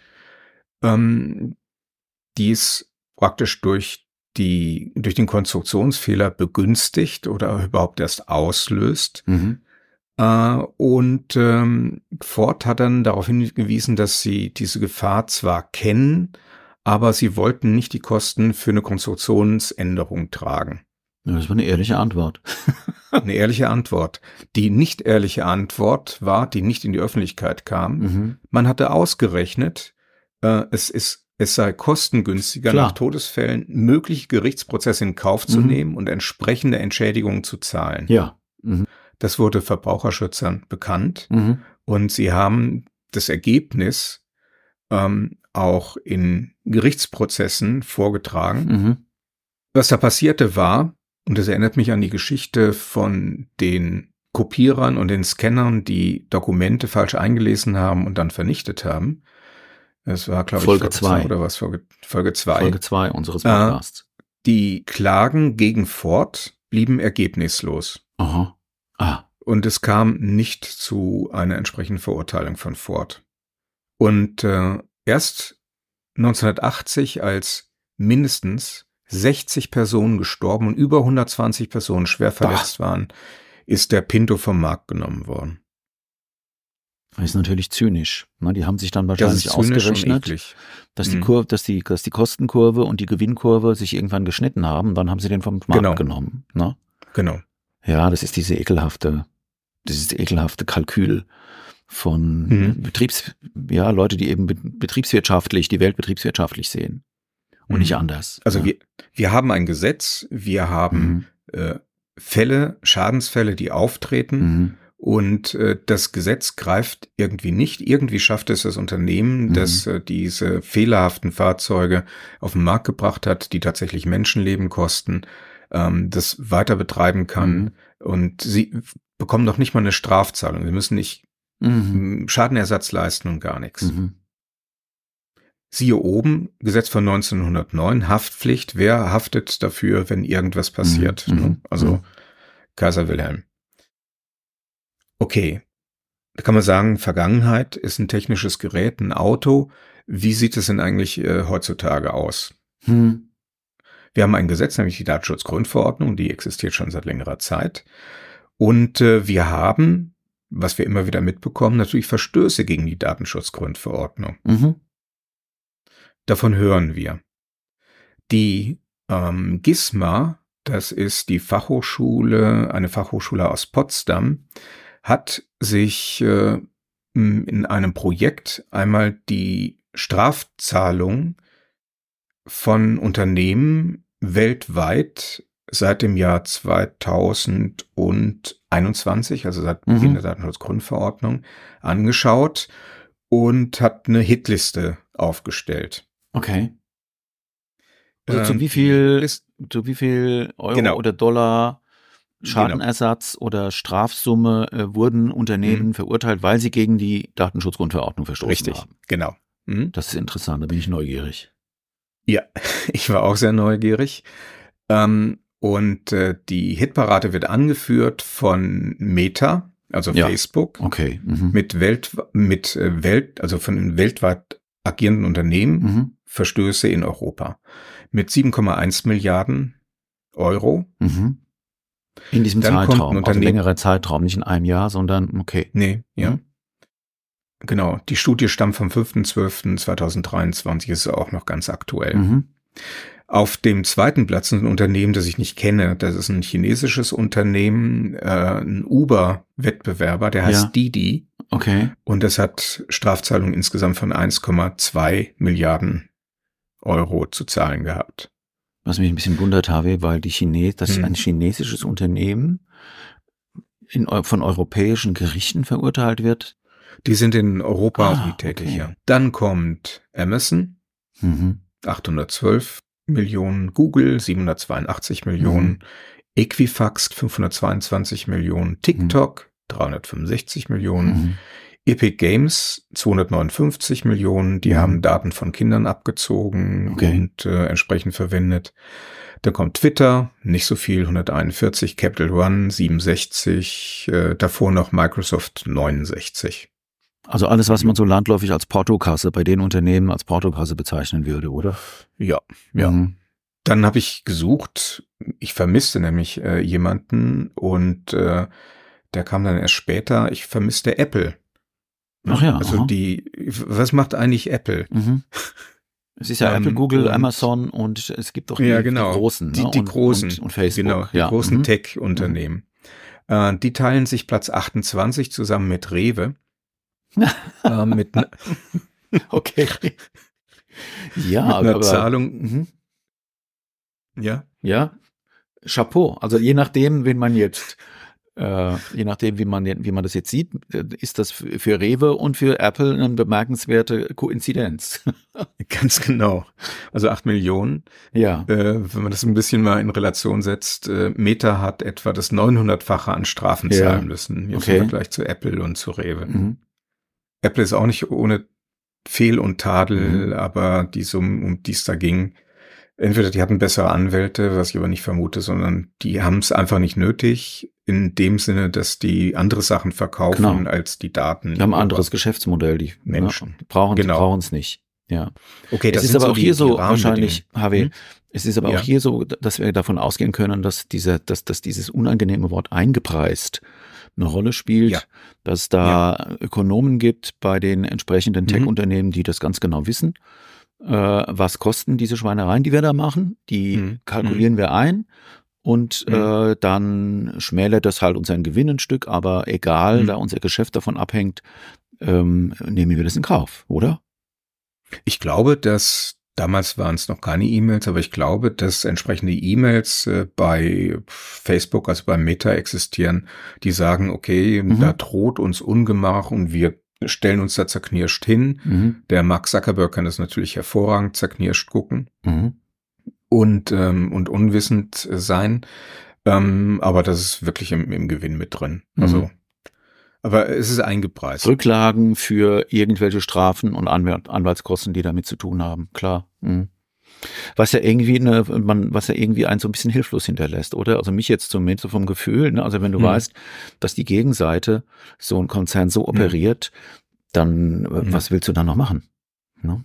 dies praktisch durch den Konstruktionsfehler begünstigt oder überhaupt erst auslöst. Ford hat dann darauf hingewiesen, dass sie diese Gefahr zwar kennen, aber sie wollten nicht die Kosten für eine Konstruktionsänderung tragen. Das war eine ehrliche Antwort. Eine ehrliche Antwort. Die nicht ehrliche Antwort war, die nicht in die Öffentlichkeit kam. Man hatte ausgerechnet, es sei kostengünstiger, nach Todesfällen mögliche Gerichtsprozesse in Kauf zu nehmen und entsprechende Entschädigungen zu zahlen. Ja. Das wurde Verbraucherschützern bekannt und sie haben das Ergebnis auch in Gerichtsprozessen vorgetragen. Was da passierte war, und das erinnert mich an die Geschichte von den Kopierern und den Scannern, die Dokumente falsch eingelesen haben und dann vernichtet haben. Das war, glaube ich, Folge 2 oder was? Folge 2. Folge 2 unseres Podcasts. Die Klagen gegen Ford blieben ergebnislos. Und es kam nicht zu einer entsprechenden Verurteilung von Ford. Und erst 1980, als mindestens 60 Personen gestorben und über 120 Personen schwer verletzt waren, ist der Pinto vom Markt genommen worden. Das ist natürlich zynisch. Die haben sich dann wahrscheinlich ausgerechnet, dass die Kostenkurve und die Gewinnkurve sich irgendwann geschnitten haben. Dann haben sie den vom Markt genommen. Ne? Genau. Ja, das ist dieses ekelhafte Kalkül von Leute, die eben die Welt betriebswirtschaftlich sehen und nicht anders. Also wir haben ein Gesetz, wir haben Schadensfälle, die auftreten. Und das Gesetz greift irgendwie nicht. Irgendwie schafft es das Unternehmen, das diese fehlerhaften Fahrzeuge auf den Markt gebracht hat, die tatsächlich Menschenleben kosten, das weiter betreiben kann. Und sie bekommen noch nicht mal eine Strafzahlung. Sie müssen nicht Schadenersatz leisten und gar nichts. Siehe oben, Gesetz von 1909, Haftpflicht. Wer haftet dafür, wenn irgendwas passiert? Also Kaiser Wilhelm. Okay, da kann man sagen, Vergangenheit ist ein technisches Gerät, ein Auto. Wie sieht es denn eigentlich heutzutage aus? Wir haben ein Gesetz, nämlich die Datenschutzgrundverordnung, die existiert schon seit längerer Zeit. Und wir haben, was wir immer wieder mitbekommen, natürlich Verstöße gegen die Datenschutzgrundverordnung. Davon hören wir. Die GISMA, das ist die Fachhochschule, eine Fachhochschule aus Potsdam, hat sich in einem Projekt einmal die Strafzahlung von Unternehmen weltweit seit dem Jahr 2021, also seit Beginn der Datenschutzgrundverordnung, angeschaut und hat eine Hitliste aufgestellt. Okay. Also zu wie viel Euro oder Dollar Schadenersatz oder Strafsumme wurden Unternehmen verurteilt, weil sie gegen die Datenschutzgrundverordnung verstoßen haben? Genau. Das ist interessant, da bin ich neugierig. Ja, ich war auch sehr neugierig. Und die Hitparade wird angeführt von Meta, also Facebook, okay. also von den weltweit agierenden Unternehmen, Verstöße in Europa mit 7,1 Milliarden Euro. In diesem Zeitraum, also längerer Zeitraum, nicht in einem Jahr, sondern okay. Nee, ja. Genau, die Studie stammt vom 5.12.2023, ist auch noch ganz aktuell. Auf dem zweiten Platz ein Unternehmen, das ich nicht kenne. Das ist ein chinesisches Unternehmen, ein Uber-Wettbewerber, der heißt Didi. Okay. Und das hat Strafzahlungen insgesamt von 1,2 Milliarden Euro zu zahlen gehabt. Was mich ein bisschen wundert, Harvey, weil das ein chinesisches Unternehmen von europäischen Gerichten verurteilt wird. Die sind in Europa auch nicht tätig, ja. Dann kommt Amazon, 812 Millionen, Google 782 Millionen, Equifax 522 Millionen, TikTok 365 Millionen, Epic Games 259 Millionen, die haben Daten von Kindern abgezogen und entsprechend verwendet. Dann kommt Twitter, nicht so viel, 141, Capital One 67, davor noch Microsoft 69. Also alles, was man so landläufig als Portokasse bei den Unternehmen als Portokasse bezeichnen würde, oder? Ja. Dann habe ich gesucht, ich vermisste nämlich jemanden und der kam dann erst später, ich vermisste Apple. Ach ja. Also was macht eigentlich Apple? Es ist ja Apple, Google, Amazon und es gibt auch die großen. Die großen. Und Facebook. Genau, die großen Tech-Unternehmen. Die teilen sich Platz 28 zusammen mit Rewe. Okay. Ja, mit einer aber Zahlung. Ja. Ja. Chapeau. Also je nachdem, wie man das jetzt sieht, ist das für Rewe und für Apple eine bemerkenswerte Koinzidenz. Ganz genau. Also 8 Millionen. Ja. Wenn man das ein bisschen mal in Relation setzt, Meta hat etwa das 900-fache an Strafen zahlen müssen. Jetzt im Vergleich zu Apple und zu Rewe. Apple ist auch nicht ohne Fehl und Tadel, aber die Summen, um die es da ging, entweder die hatten bessere Anwälte, was ich aber nicht vermute, sondern die haben es einfach nicht nötig, in dem Sinne, dass die andere Sachen verkaufen als die Daten. Die haben ein anderes Geschäftsmodell, die Menschen. Die brauchen es nicht. Ja. Okay, das ist aber auch hier so wahrscheinlich, Harvey, es ist aber auch hier so, dass wir davon ausgehen können, dass dieses unangenehme Wort eingepreist eine Rolle spielt, dass da Ökonomen gibt bei den entsprechenden Tech-Unternehmen, die das ganz genau wissen. Was kosten diese Schweinereien, die wir da machen? Die kalkulieren wir ein und dann schmälert das halt unseren Gewinn ein Stück, aber egal, da unser Geschäft davon abhängt, nehmen wir das in Kauf, oder? Ich glaube, dass damals waren es noch keine E-Mails, aber ich glaube, dass entsprechende E-Mails bei Facebook, also bei Meta existieren, die sagen, okay, da droht uns Ungemach und wir stellen uns da zerknirscht hin. Der Mark Zuckerberg kann das natürlich hervorragend zerknirscht gucken und unwissend sein, aber das ist wirklich im Gewinn mit drin. Also, aber es ist eingepreist. Rücklagen für irgendwelche Strafen und Anwaltskosten, die damit zu tun haben, klar. Was ja irgendwie einen so ein bisschen hilflos hinterlässt, oder? Also mich jetzt zumindest so vom Gefühl, ne? Also wenn du weißt, dass die Gegenseite so ein Konzern so operiert, dann was willst du dann noch machen? Ne?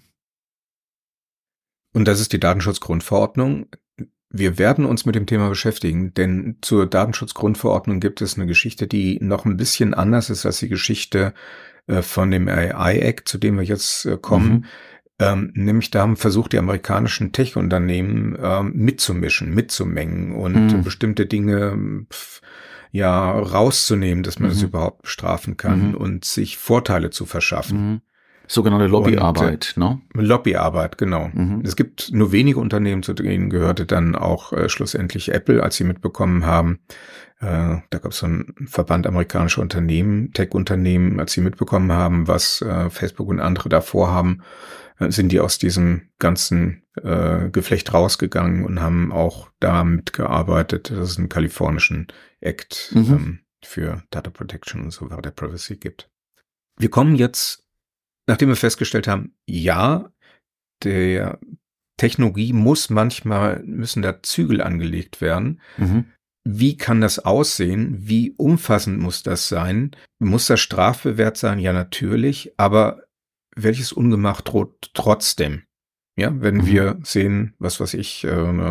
Und das ist die Datenschutzgrundverordnung. Wir werden uns mit dem Thema beschäftigen, denn zur Datenschutzgrundverordnung gibt es eine Geschichte, die noch ein bisschen anders ist als die Geschichte von dem AI Act, zu dem wir jetzt kommen. Nämlich da haben versucht, die amerikanischen Tech-Unternehmen mitzumischen, mitzumengen und bestimmte Dinge rauszunehmen, dass man das überhaupt bestrafen kann und sich Vorteile zu verschaffen. Sogenannte Lobbyarbeit, ne? Lobbyarbeit, genau. Es gibt nur wenige Unternehmen, zu denen gehörte dann auch schlussendlich Apple, als sie mitbekommen haben, da gab es so einen Verband amerikanischer Unternehmen, Tech-Unternehmen, als sie mitbekommen haben, was Facebook und andere da vorhaben, sind die aus diesem ganzen Geflecht rausgegangen und haben auch da mitgearbeitet, dass es einen kalifornischen Act für Data Protection und so weiter, Privacy gibt. Wir kommen jetzt, nachdem wir festgestellt haben, ja, der Technologie müssen da Zügel angelegt werden. Wie kann das aussehen? Wie umfassend muss das sein? Muss das strafbewehrt sein? Ja, natürlich. Aber welches Ungemach droht trotzdem? Ja, wenn wir sehen, was weiß ich,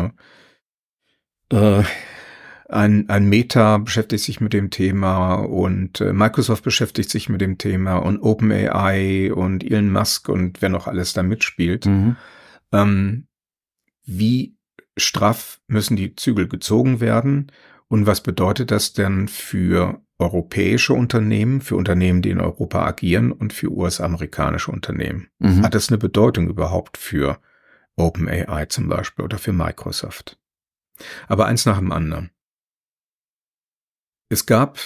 ein Meta beschäftigt sich mit dem Thema und Microsoft beschäftigt sich mit dem Thema und OpenAI und Elon Musk und wer noch alles da mitspielt. Wie straff müssen die Zügel gezogen werden und was bedeutet das denn für europäische Unternehmen, für Unternehmen, die in Europa agieren und für US-amerikanische Unternehmen? Hat das eine Bedeutung überhaupt für OpenAI zum Beispiel oder für Microsoft? Aber eins nach dem anderen. Es gab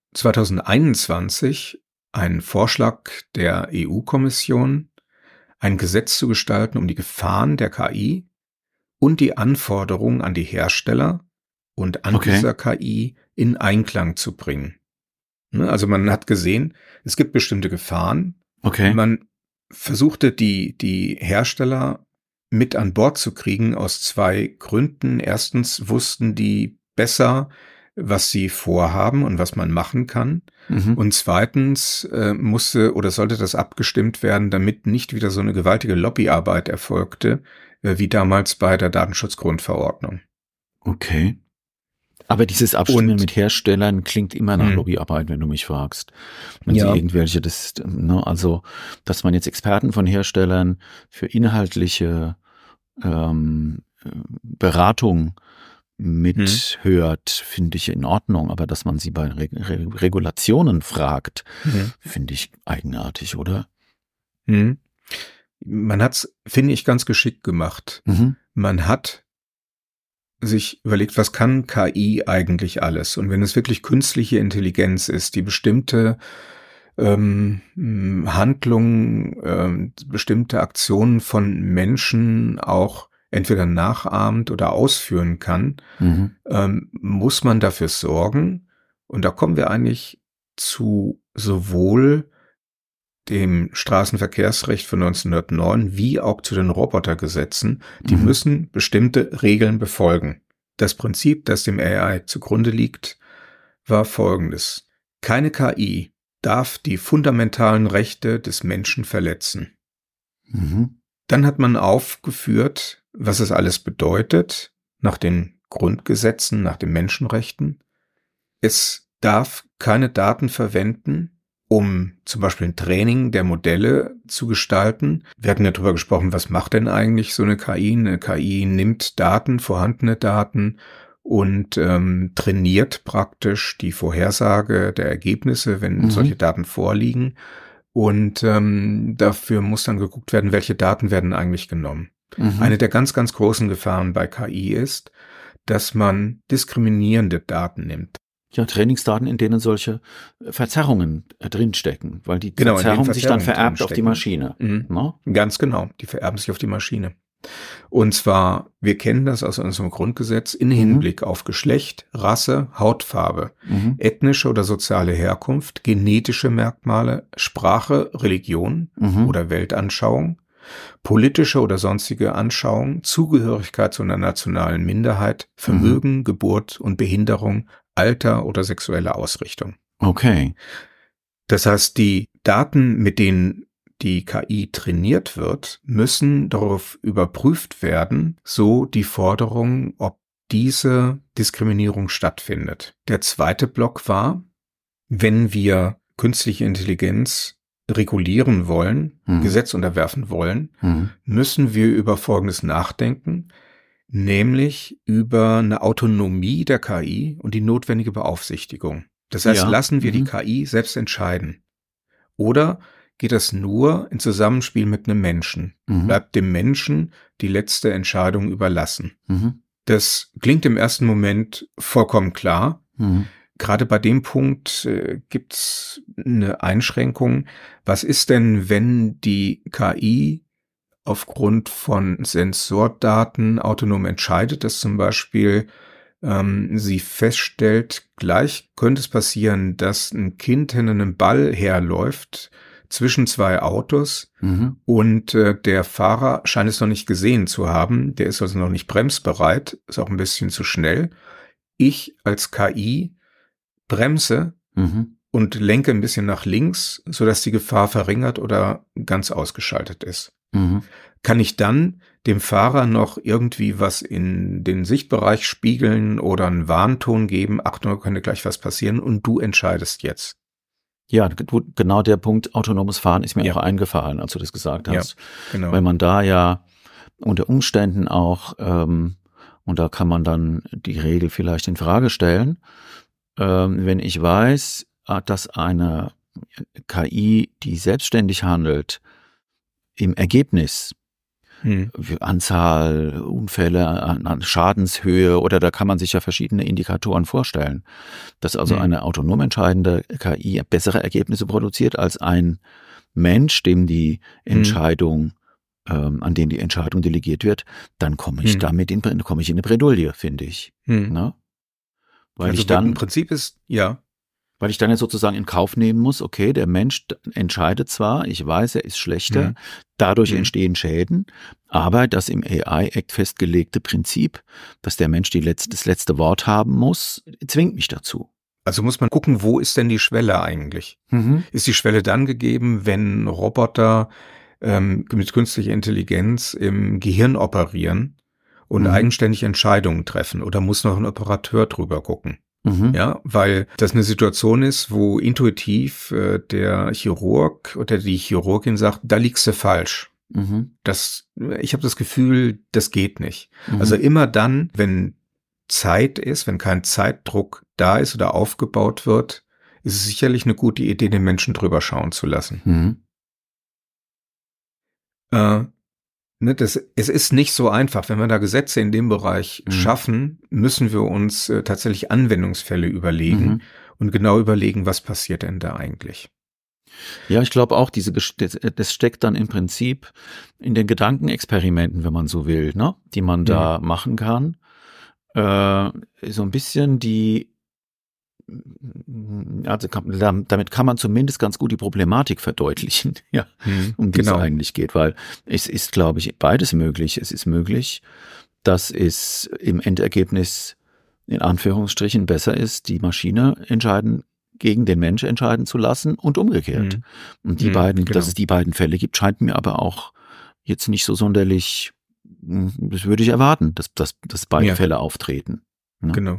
2021 einen Vorschlag der EU-Kommission, ein Gesetz zu gestalten, um die Gefahren der KI und die Anforderungen an die Hersteller und an dieser KI in Einklang zu bringen. Also man hat gesehen, es gibt bestimmte Gefahren. Man versuchte die Hersteller mit an Bord zu kriegen aus zwei Gründen. Erstens wussten die besser, was sie vorhaben und was man machen kann. Und zweitens sollte das abgestimmt werden, damit nicht wieder so eine gewaltige Lobbyarbeit erfolgte, wie damals bei der Datenschutzgrundverordnung. Okay. Aber dieses Abstimmen mit Herstellern klingt immer nach Lobbyarbeit, wenn du mich fragst. Wenn sie irgendwelche, also, dass man jetzt Experten von Herstellern für inhaltliche Beratung mithört, finde ich in Ordnung. Aber dass man sie bei Regulationen fragt, finde ich eigenartig, oder? Man hat's, finde ich, ganz geschickt gemacht. Man hat sich überlegt, was kann KI eigentlich alles? Und wenn es wirklich künstliche Intelligenz ist, die bestimmte Handlungen, bestimmte Aktionen von Menschen auch entweder nachahmt oder ausführen kann, muss man dafür sorgen. Und da kommen wir eigentlich zu sowohl dem Straßenverkehrsrecht von 1909 wie auch zu den Robotergesetzen. Die müssen bestimmte Regeln befolgen. Das Prinzip, das dem AI zugrunde liegt, war folgendes. Keine KI darf die fundamentalen Rechte des Menschen verletzen. Dann hat man aufgeführt, was es alles bedeutet, nach den Grundgesetzen, nach den Menschenrechten. Es darf keine Daten verwenden, um zum Beispiel ein Training der Modelle zu gestalten. Wir hatten ja darüber gesprochen, was macht denn eigentlich so eine KI? Eine KI nimmt Daten, vorhandene Daten und trainiert praktisch die Vorhersage der Ergebnisse, wenn solche Daten vorliegen. Und dafür muss dann geguckt werden, welche Daten werden eigentlich genommen. Eine der ganz, ganz großen Gefahren bei KI ist, dass man diskriminierende Daten nimmt. Ja, Trainingsdaten, in denen solche Verzerrungen drinstecken, weil die Verzerrung sich dann vererbt auf die Maschine. No? Ganz genau, die vererben sich auf die Maschine. Und zwar, wir kennen das aus unserem Grundgesetz in Hinblick auf Geschlecht, Rasse, Hautfarbe, ethnische oder soziale Herkunft, genetische Merkmale, Sprache, Religion oder Weltanschauung, politische oder sonstige Anschauung, Zugehörigkeit zu einer nationalen Minderheit, Vermögen, Geburt und Behinderung, Alter oder sexuelle Ausrichtung. Okay. Das heißt, die Daten, mit denen die KI trainiert wird, müssen darauf überprüft werden, so die Forderung, ob diese Diskriminierung stattfindet. Der zweite Block war, wenn wir künstliche Intelligenz regulieren wollen, Gesetz unterwerfen wollen, müssen wir über Folgendes nachdenken, nämlich über eine Autonomie der KI und die notwendige Beaufsichtigung. Das heißt, lassen wir die KI selbst entscheiden? Oder geht das nur in Zusammenspiel mit einem Menschen? Bleibt dem Menschen die letzte Entscheidung überlassen? Das klingt im ersten Moment vollkommen klar. Gerade bei dem Punkt gibt's eine Einschränkung. Was ist denn, wenn die KI aufgrund von Sensordaten autonom entscheidet, dass zum Beispiel sie feststellt, gleich könnte es passieren, dass ein Kind hinter einem Ball herläuft zwischen zwei Autos und der Fahrer scheint es noch nicht gesehen zu haben, der ist also noch nicht bremsbereit, ist auch ein bisschen zu schnell. Ich als KI bremse und lenke ein bisschen nach links, sodass die Gefahr verringert oder ganz ausgeschaltet ist. Kann ich dann dem Fahrer noch irgendwie was in den Sichtbereich spiegeln oder einen Warnton geben? Achtung, da könnte gleich was passieren und du entscheidest jetzt. Ja, genau der Punkt autonomes Fahren ist mir auch eingefallen, als du das gesagt hast. Ja, genau. Weil man da ja unter Umständen auch, und da kann man dann die Regel vielleicht in Frage stellen, wenn ich weiß, dass eine KI, die selbstständig handelt, im Ergebnis Anzahl Unfälle, an Schadenshöhe oder da kann man sich ja verschiedene Indikatoren vorstellen, dass also eine autonom entscheidende KI bessere Ergebnisse produziert als ein Mensch, dem die Entscheidung, an den die Entscheidung delegiert wird, dann komme ich damit in eine Bredouille, finde ich. Ne? Weil also ich dann im Prinzip ist, weil ich dann jetzt sozusagen in Kauf nehmen muss, okay, der Mensch entscheidet zwar, ich weiß, er ist schlechter, dadurch entstehen Schäden, aber das im AI-Act festgelegte Prinzip, dass der Mensch das letzte Wort haben muss, zwingt mich dazu. Also muss man gucken, wo ist denn die Schwelle eigentlich? Ist die Schwelle dann gegeben, wenn Roboter mit künstlicher Intelligenz im Gehirn operieren und eigenständig Entscheidungen treffen oder muss noch ein Operateur drüber gucken? Ja, weil das eine Situation ist, wo intuitiv der Chirurg oder die Chirurgin sagt, da liegst du falsch. Ich habe das Gefühl, das geht nicht. Also immer dann, wenn Zeit ist, wenn kein Zeitdruck da ist oder aufgebaut wird, ist es sicherlich eine gute Idee, den Menschen drüber schauen zu lassen. Es ist nicht so einfach. Wenn wir da Gesetze in dem Bereich schaffen, müssen wir uns tatsächlich Anwendungsfälle überlegen und genau überlegen, was passiert denn da eigentlich. Ja, ich glaube auch, das steckt dann im Prinzip in den Gedankenexperimenten, wenn man so will, ne, die man da machen kann. So ein bisschen also damit kann man zumindest ganz gut die Problematik verdeutlichen, um die es eigentlich geht, weil es ist, glaube ich, beides möglich. Es ist möglich, dass es im Endergebnis in Anführungsstrichen besser ist, die Maschine gegen den Mensch entscheiden zu lassen und umgekehrt. Und dass es die beiden Fälle gibt, scheint mir aber auch jetzt nicht so sonderlich, das würde ich erwarten, dass beide Fälle auftreten. Ne? Genau.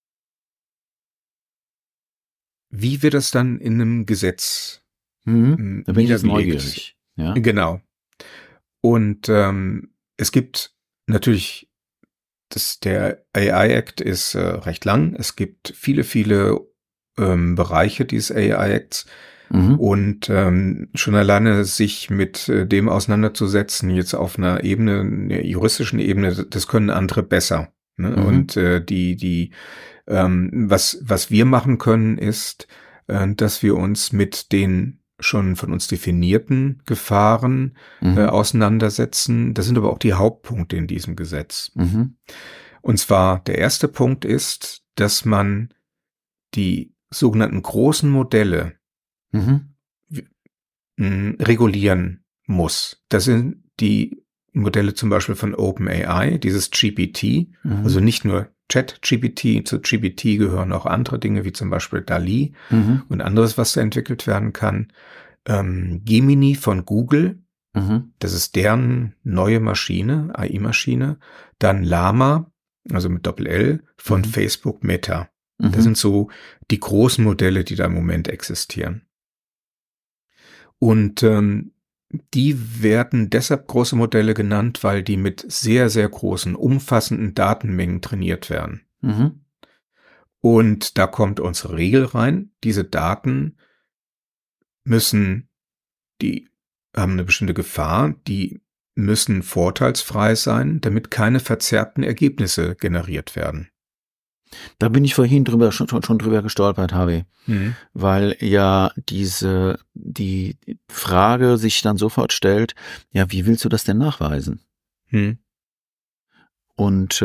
Wie wird das dann in einem Gesetz Da bin ich jetzt neugierig. Ja? Genau. Und es gibt natürlich, der AI-Act ist recht lang. Es gibt viele, viele Bereiche dieses AI-Acts. Und schon alleine sich mit dem auseinanderzusetzen, jetzt auf einer juristischen Ebene, das können andere besser. Ne? Und was wir machen können, ist, dass wir uns mit den schon von uns definierten Gefahren auseinandersetzen. Das sind aber auch die Hauptpunkte in diesem Gesetz. Und zwar der erste Punkt ist, dass man die sogenannten großen Modelle regulieren muss. Das sind die Modelle zum Beispiel von OpenAI, dieses GPT, also nicht nur ChatGPT, zu GPT gehören auch andere Dinge, wie zum Beispiel DALL-E und anderes, was da entwickelt werden kann. Gemini von Google, das ist deren neue Maschine, AI-Maschine. Dann Llama, also mit Doppel-L, von Facebook Meta. Das sind so die großen Modelle, die da im Moment existieren. Und die werden deshalb große Modelle genannt, weil die mit sehr, sehr großen, umfassenden Datenmengen trainiert werden. Mhm. Und da kommt unsere Regel rein. Diese Daten haben eine bestimmte Gefahr, die müssen vorteilsfrei sein, damit keine verzerrten Ergebnisse generiert werden. Da bin ich vorhin schon drüber gestolpert, Harvey, weil ja die Frage sich dann sofort stellt, ja, wie willst du das denn nachweisen? Und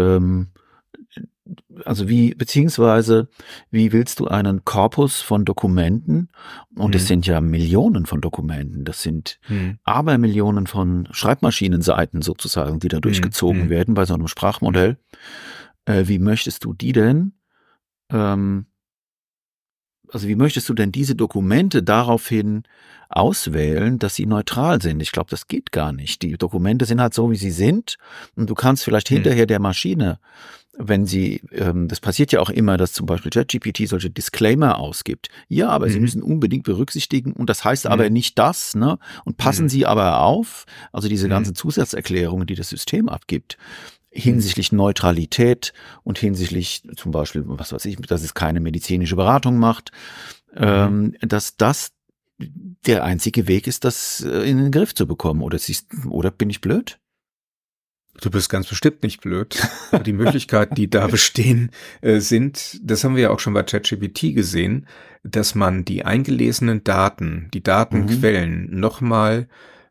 also wie willst du einen Korpus von Dokumenten, und es sind ja Millionen von Dokumenten, das sind Abermillionen von Schreibmaschinenseiten sozusagen, die da durchgezogen werden bei so einem Sprachmodell. Wie möchtest du die denn, wie möchtest du denn diese Dokumente daraufhin auswählen, dass sie neutral sind? Ich glaube, das geht gar nicht. Die Dokumente sind halt so, wie sie sind, und du kannst vielleicht hinterher der Maschine, wenn sie, das passiert ja auch immer, dass zum Beispiel ChatGPT solche Disclaimer ausgibt. Ja, aber sie müssen unbedingt berücksichtigen, und das heißt aber nicht das, ne? Und passen sie aber auf, also diese ganzen Zusatzerklärungen, die das System abgibt, hinsichtlich Neutralität und hinsichtlich zum Beispiel, was weiß ich, dass es keine medizinische Beratung macht, dass das der einzige Weg ist, das in den Griff zu bekommen. Oder bin ich blöd? Du bist ganz bestimmt nicht blöd. Die Möglichkeiten, die da bestehen, sind, das haben wir ja auch schon bei ChatGPT gesehen, dass man die eingelesenen Daten, die Datenquellen nochmal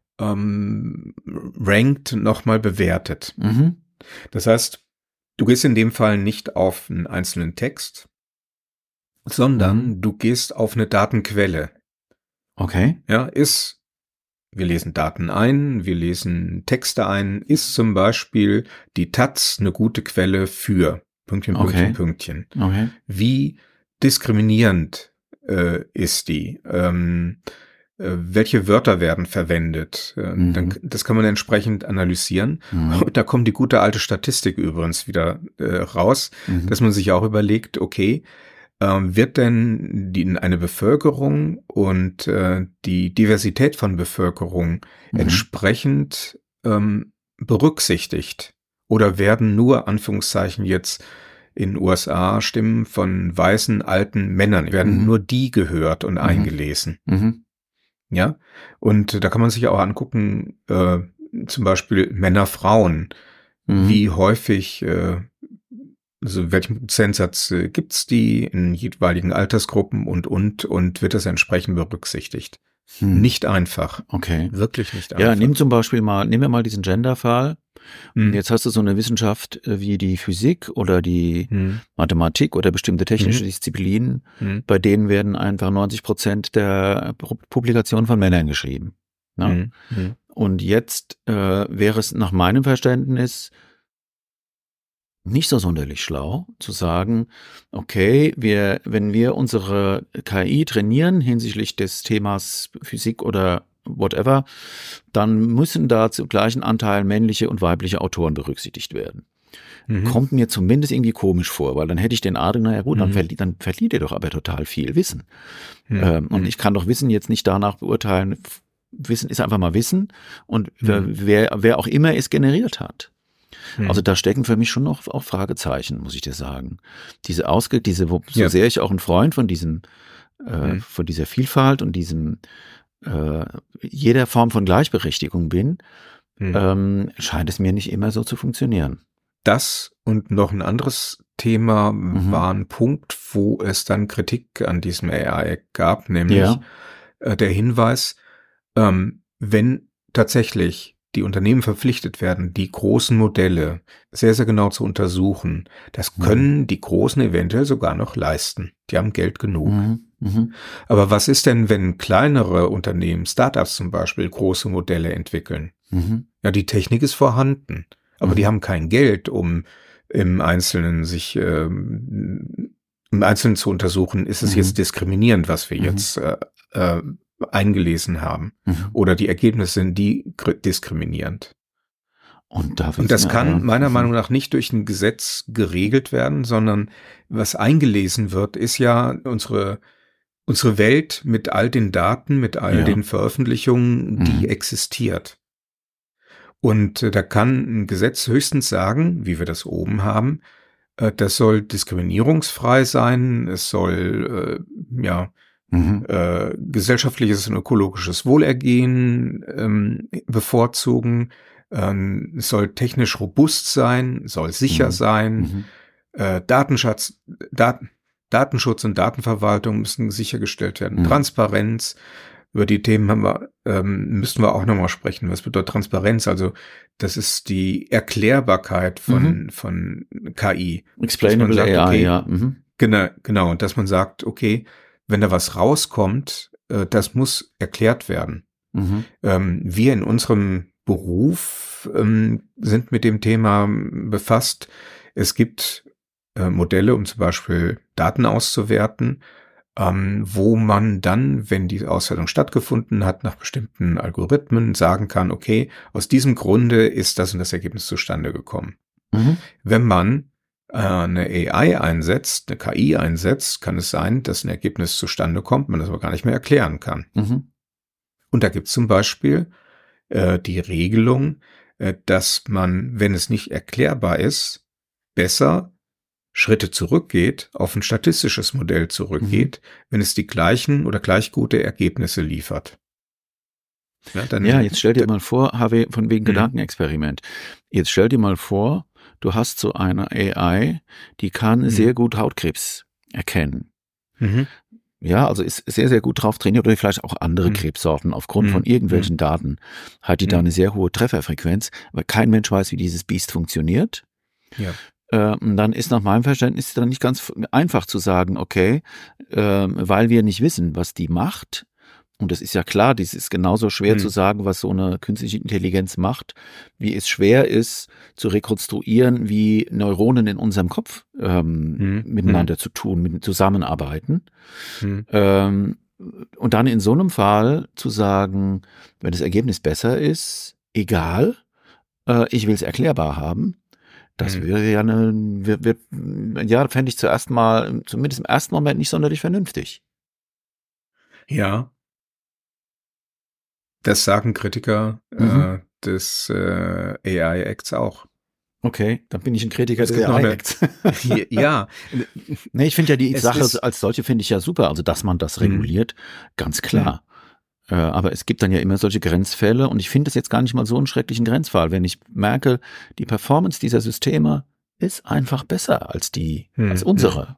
rankt, nochmal bewertet. Das heißt, du gehst in dem Fall nicht auf einen einzelnen Text, sondern du gehst auf eine Datenquelle. Okay. Ja, wir lesen Daten ein, wir lesen Texte ein, ist zum Beispiel die Taz eine gute Quelle für Pünktchen, Pünktchen, Pünktchen. Okay. Wie diskriminierend ist die? Welche Wörter werden verwendet? Das kann man entsprechend analysieren. Und da kommt die gute alte Statistik übrigens wieder raus, dass man sich auch überlegt, okay, wird denn eine Bevölkerung und die Diversität von Bevölkerung entsprechend berücksichtigt? Oder werden nur, Anführungszeichen jetzt, in den USA Stimmen von weißen, alten Männern, werden nur die gehört und eingelesen? Ja, und da kann man sich auch angucken, zum Beispiel Männer, Frauen, wie häufig, also welchen Prozentsatz gibt's die in jeweiligen Altersgruppen und wird das entsprechend berücksichtigt? Nicht einfach. Okay. Wirklich nicht einfach. Ja, nehmen wir mal diesen Gender-Fall. Jetzt hast du so eine Wissenschaft wie die Physik oder die Mathematik oder bestimmte technische Disziplinen, bei denen werden einfach 90% der Publikationen von Männern geschrieben. Ne? Und jetzt wäre es nach meinem Verständnis nicht so sonderlich schlau zu sagen, okay, wenn wir unsere KI trainieren hinsichtlich des Themas Physik oder whatever, dann müssen da zu gleichen Anteilen männliche und weibliche Autoren berücksichtigt werden. Kommt mir zumindest irgendwie komisch vor, weil dann hätte ich den Eindruck, naja gut, dann verliert ihr doch aber total viel Wissen. Und ich kann doch Wissen jetzt nicht danach beurteilen, Wissen ist einfach mal Wissen, und wer auch immer es generiert hat. Also da stecken für mich schon noch auch Fragezeichen, muss ich dir sagen. So sehr ich auch ein Freund von von dieser Vielfalt und jeder Form von Gleichberechtigung bin, scheint es mir nicht immer so zu funktionieren. Das und noch ein anderes Thema war ein Punkt, wo es dann Kritik an diesem AI gab, nämlich der Hinweis, wenn tatsächlich die Unternehmen verpflichtet werden, die großen Modelle sehr, sehr genau zu untersuchen, das können die Großen eventuell sogar noch leisten. Die haben Geld genug. Aber was ist denn, wenn kleinere Unternehmen, Startups zum Beispiel, große Modelle entwickeln? Ja, die Technik ist vorhanden, aber die haben kein Geld, um im Einzelnen zu untersuchen, ist es jetzt diskriminierend, was wir jetzt eingelesen haben, oder die Ergebnisse sind die diskriminierend. Und das kann meiner Meinung nach nicht durch ein Gesetz geregelt werden, sondern was eingelesen wird, ist ja unsere unsere Welt mit all den Daten, mit all den Veröffentlichungen, die existiert. Und da kann ein Gesetz höchstens sagen, wie wir das oben haben, das soll diskriminierungsfrei sein, es soll gesellschaftliches und ökologisches Wohlergehen bevorzugen, es soll technisch robust sein, soll sicher sein, Datenschutz und Datenverwaltung müssen sichergestellt werden, Transparenz. Über die Themen müssten wir auch nochmal sprechen. Was bedeutet Transparenz? Also das ist die Erklärbarkeit von KI. Explainable sagt, AI, okay, ja. Genau. Und dass man sagt, okay, wenn da was rauskommt, das muss erklärt werden. Wir in unserem Beruf sind mit dem Thema befasst. Es gibt Modelle, um zum Beispiel Daten auszuwerten, wo man dann, wenn die Auswertung stattgefunden hat, nach bestimmten Algorithmen sagen kann, okay, aus diesem Grunde ist das und das Ergebnis zustande gekommen. Wenn man eine AI einsetzt, eine KI einsetzt, kann es sein, dass ein Ergebnis zustande kommt, man das aber gar nicht mehr erklären kann. Und da gibt es zum Beispiel die Regelung, dass man, wenn es nicht erklärbar ist, besser Schritte zurückgeht, auf ein statistisches Modell zurückgeht, wenn es die gleichen oder gleich gute Ergebnisse liefert. Ja, jetzt stell dir mal vor, HW, von wegen Gedankenexperiment. Jetzt stell dir mal vor, du hast so eine AI, die kann sehr gut Hautkrebs erkennen. Ja, also ist sehr, sehr gut drauf trainiert oder vielleicht auch andere Krebssorten aufgrund von irgendwelchen Daten. Hat die da eine sehr hohe Trefferfrequenz, weil kein Mensch weiß, wie dieses Biest funktioniert. Ja. Und dann ist nach meinem Verständnis dann nicht ganz einfach zu sagen, okay, weil wir nicht wissen, was die macht, und das ist ja klar, das ist genauso schwer zu sagen, was so eine künstliche Intelligenz macht, wie es schwer ist zu rekonstruieren, wie Neuronen in unserem Kopf miteinander zu tun, zusammenarbeiten. Und dann in so einem Fall zu sagen, wenn das Ergebnis besser ist, egal, ich will es erklärbar haben. Das wäre ja fände ich zuerst mal, zumindest im ersten Moment, nicht sonderlich vernünftig. Ja. Das sagen Kritiker des AI-Acts auch. Okay, dann bin ich ein Kritiker des AI-Acts. Ja. Nee, ich finde ja die Sache als solche finde ich ja super, also dass man das reguliert, ganz klar. Aber es gibt dann ja immer solche Grenzfälle und ich finde es jetzt gar nicht mal so einen schrecklichen Grenzfall, wenn ich merke, die Performance dieser Systeme ist einfach besser als als unsere.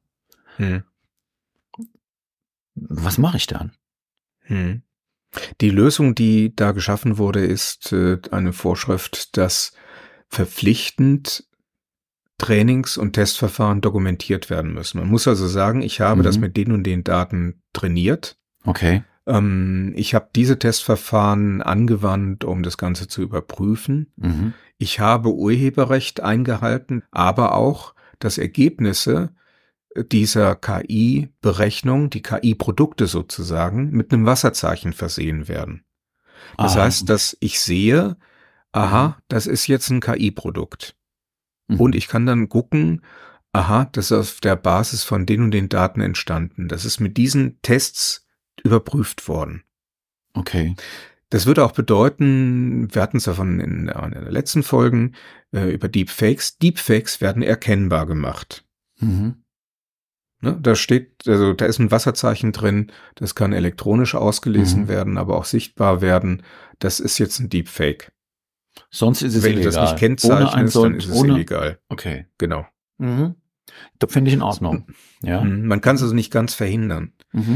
Was mache ich dann? Die Lösung, die da geschaffen wurde, ist eine Vorschrift, dass verpflichtend Trainings- und Testverfahren dokumentiert werden müssen. Man muss also sagen, ich habe das mit den und den Daten trainiert. Okay. Ich habe diese Testverfahren angewandt, um das Ganze zu überprüfen. Ich habe Urheberrecht eingehalten, aber auch, dass Ergebnisse dieser KI-Berechnung, die KI-Produkte sozusagen, mit einem Wasserzeichen versehen werden. Das heißt, dass ich sehe, das ist jetzt ein KI-Produkt. Und ich kann dann gucken, das ist auf der Basis von den und den Daten entstanden. Das ist mit diesen Tests überprüft worden. Okay. Das würde auch bedeuten, wir hatten es davon in den letzten Folgen über Deepfakes. Deepfakes werden erkennbar gemacht. Ne, da steht, also da ist ein Wasserzeichen drin, das kann elektronisch ausgelesen werden, aber auch sichtbar werden. Das ist jetzt ein Deepfake. Sonst ist es Wenn illegal. du das nicht kennzeichnest, dann ist es illegal. Okay. Genau. Das finde ich in Ordnung. Ja. Man kann es also nicht ganz verhindern.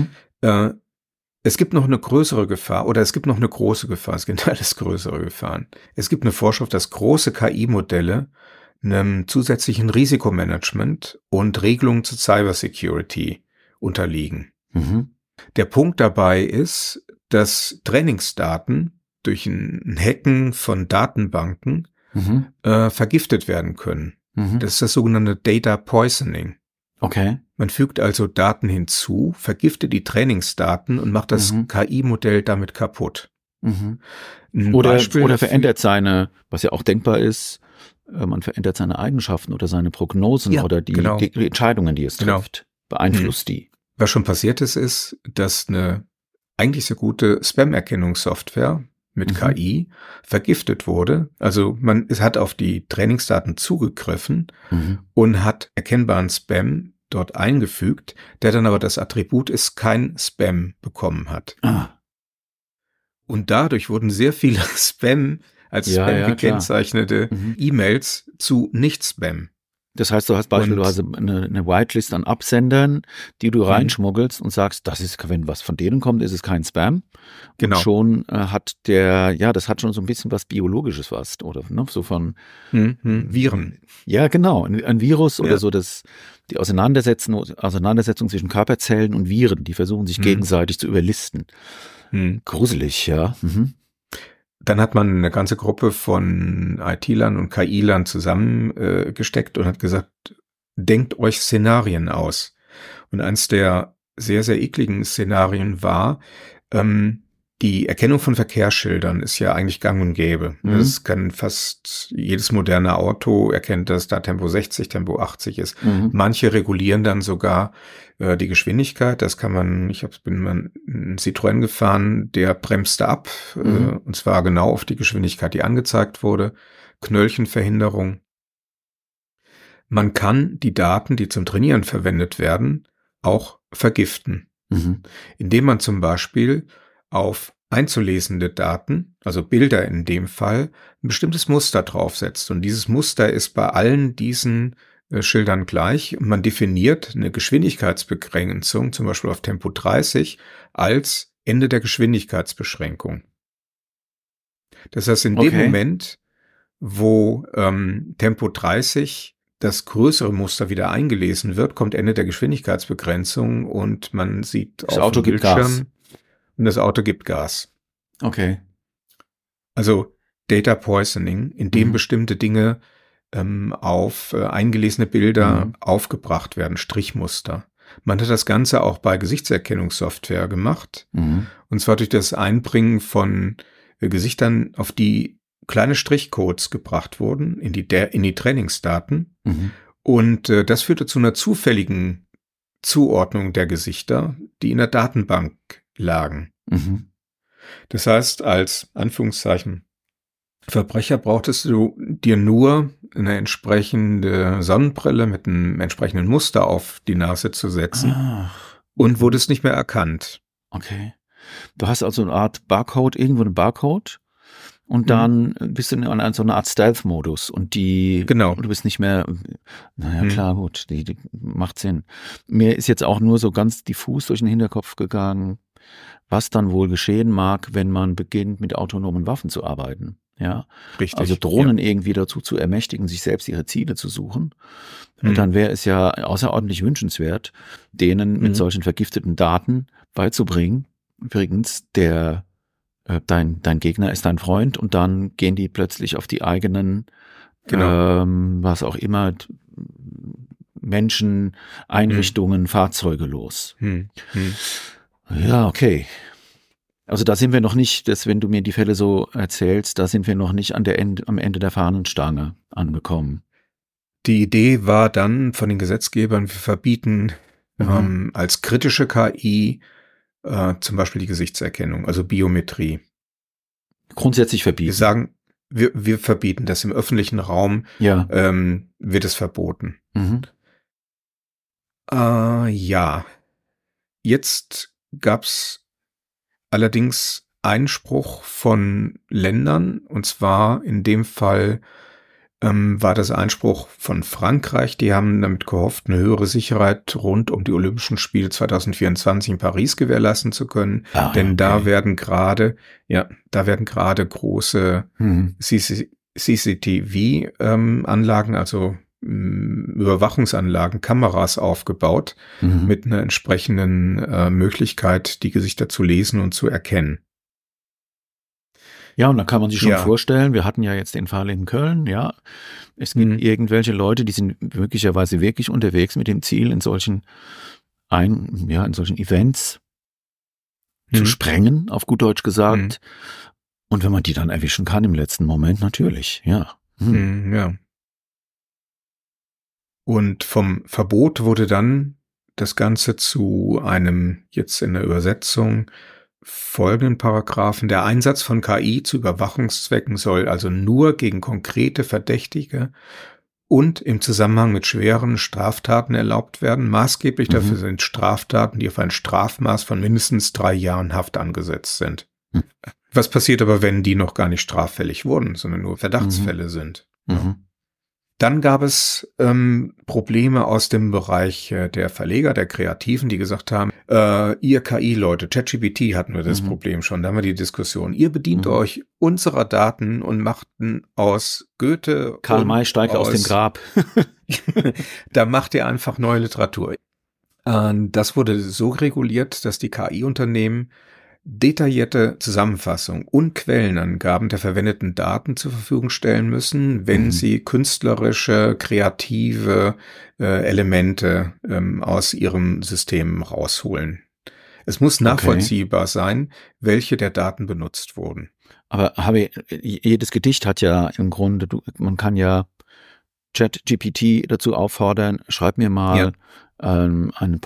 Es gibt noch eine größere Gefahr, oder es gibt noch eine große Gefahr. Es gibt alles größere Gefahren. Es gibt eine Vorschrift, dass große KI-Modelle einem zusätzlichen Risikomanagement und Regelungen zur Cybersecurity unterliegen. Der Punkt dabei ist, dass Trainingsdaten durch ein Hacken von Datenbanken vergiftet werden können. Das ist das sogenannte Data Poisoning. Okay. Man fügt also Daten hinzu, vergiftet die Trainingsdaten und macht das KI-Modell damit kaputt. Oder verändert seine, was ja auch denkbar ist, man verändert seine Eigenschaften oder seine Prognosen oder die Entscheidungen, die es trifft, beeinflusst die. Was schon passiert ist, dass eine eigentlich sehr gute Spam-Erkennungssoftware mit KI vergiftet wurde. Also es hat auf die Trainingsdaten zugegriffen und hat erkennbaren Spam dort eingefügt, der dann aber das Attribut ist kein Spam bekommen hat. Und dadurch wurden sehr viele Spam als Spam gekennzeichnete E-Mails zu Nicht-Spam. Das heißt, du hast beispielsweise eine Whitelist an Absendern, die du reinschmuggelst und sagst, wenn was von denen kommt, ist es kein Spam. Genau. Und schon das hat schon so ein bisschen was Biologisches fast, oder ne? So von Viren. Ja, genau. Ein Virus oder so, die Auseinandersetzung zwischen Körperzellen und Viren, die versuchen sich gegenseitig zu überlisten. Gruselig, ja. Dann hat man eine ganze Gruppe von IT-Lern und KI-Lern zusammengesteckt und hat gesagt, denkt euch Szenarien aus. Und eins der sehr, sehr ekligen Szenarien war, die Erkennung von Verkehrsschildern ist ja eigentlich gang und gäbe. Das kann fast jedes moderne Auto erkennt, dass da Tempo 60, Tempo 80 ist. Manche regulieren dann sogar die Geschwindigkeit. Das kann man, bin mal einen Citroën gefahren, der bremste ab, und zwar genau auf die Geschwindigkeit, die angezeigt wurde. Knöllchenverhinderung. Man kann die Daten, die zum Trainieren verwendet werden, auch vergiften. Indem man zum Beispiel auf einzulesende Daten, also Bilder in dem Fall, ein bestimmtes Muster draufsetzt. Und dieses Muster ist bei allen diesen Schildern gleich. Und man definiert eine Geschwindigkeitsbegrenzung, zum Beispiel auf Tempo 30, als Ende der Geschwindigkeitsbeschränkung. Das heißt, in dem Moment, wo Tempo 30 das größere Muster wieder eingelesen wird, kommt Ende der Geschwindigkeitsbegrenzung und man sieht das Auto gibt Gas. Und das Auto gibt Gas. Okay. Also Data Poisoning, in dem bestimmte Dinge auf eingelesene Bilder aufgebracht werden, Strichmuster. Man hat das Ganze auch bei Gesichtserkennungssoftware gemacht. Und zwar durch das Einbringen von Gesichtern, auf die kleine Strichcodes gebracht wurden in die Trainingsdaten. Und das führte zu einer zufälligen Zuordnung der Gesichter, die in der Datenbank lagen. Das heißt, als Anführungszeichen Verbrecher brauchtest du dir nur eine entsprechende Sonnenbrille mit einem entsprechenden Muster auf die Nase zu setzen und wurdest nicht mehr erkannt. Okay. Du hast also eine Art Barcode, irgendwo einen Barcode und dann bist du in so einer Art Stealth-Modus und du bist nicht mehr, klar, gut, die macht Sinn. Mir ist jetzt auch nur so ganz diffus durch den Hinterkopf gegangen, was dann wohl geschehen mag, wenn man beginnt, mit autonomen Waffen zu arbeiten. Ja, richtig. Also Drohnen irgendwie dazu zu ermächtigen, sich selbst ihre Ziele zu suchen. Und dann wäre es ja außerordentlich wünschenswert, denen mit solchen vergifteten Daten beizubringen. Übrigens, dein Gegner ist dein Freund und dann gehen die plötzlich auf die eigenen, was auch immer, Menschen, Einrichtungen, Fahrzeuge los. Ja, okay. Also da sind wir noch nicht, wenn du mir die Fälle so erzählst, da sind wir noch nicht am Ende der Fahnenstange angekommen. Die Idee war dann von den Gesetzgebern, wir verbieten als kritische KI zum Beispiel die Gesichtserkennung, also Biometrie. Grundsätzlich verbieten. Wir sagen, wir verbieten das im öffentlichen Raum, wird es verboten. Ja. Jetzt gab's allerdings Einspruch von Ländern, und zwar in dem Fall war das Einspruch von Frankreich. Die haben damit gehofft, eine höhere Sicherheit rund um die Olympischen Spiele 2024 in Paris gewährleisten zu können. Denn da werden gerade große CCTV-Anlagen, also Überwachungsanlagen, Kameras aufgebaut mit einer entsprechenden Möglichkeit, die Gesichter zu lesen und zu erkennen. Ja, und da kann man sich schon vorstellen, wir hatten ja jetzt den Fall in Köln, ja. Es gibt irgendwelche Leute, die sind möglicherweise wirklich unterwegs mit dem Ziel, in solchen Events zu sprengen, auf gut Deutsch gesagt. Und wenn man die dann erwischen kann im letzten Moment, natürlich, ja. Ja. Und vom Verbot wurde dann das Ganze zu einem, jetzt in der Übersetzung, folgenden Paragraphen. Der Einsatz von KI zu Überwachungszwecken soll also nur gegen konkrete Verdächtige und im Zusammenhang mit schweren Straftaten erlaubt werden. Maßgeblich dafür sind Straftaten, die auf ein Strafmaß von mindestens 3 Jahren Haft angesetzt sind. Was passiert aber, wenn die noch gar nicht straffällig wurden, sondern nur Verdachtsfälle sind? Ja. Dann gab es Probleme aus dem Bereich der Verleger, der Kreativen, die gesagt haben, ihr KI-Leute, ChatGPT hatten wir das Problem schon, da haben wir die Diskussion, ihr bedient euch unserer Daten und machten aus Goethe Karl May steigt aus dem Grab. Da macht ihr einfach neue Literatur. Das wurde so reguliert, dass die KI-Unternehmen detaillierte Zusammenfassung und Quellenangaben der verwendeten Daten zur Verfügung stellen müssen, wenn sie künstlerische, kreative Elemente aus ihrem System rausholen. Es muss nachvollziehbar sein, welche der Daten benutzt wurden. Aber jedes Gedicht hat ja im Grunde, man kann ja ChatGPT dazu auffordern, schreib mir mal irgendwas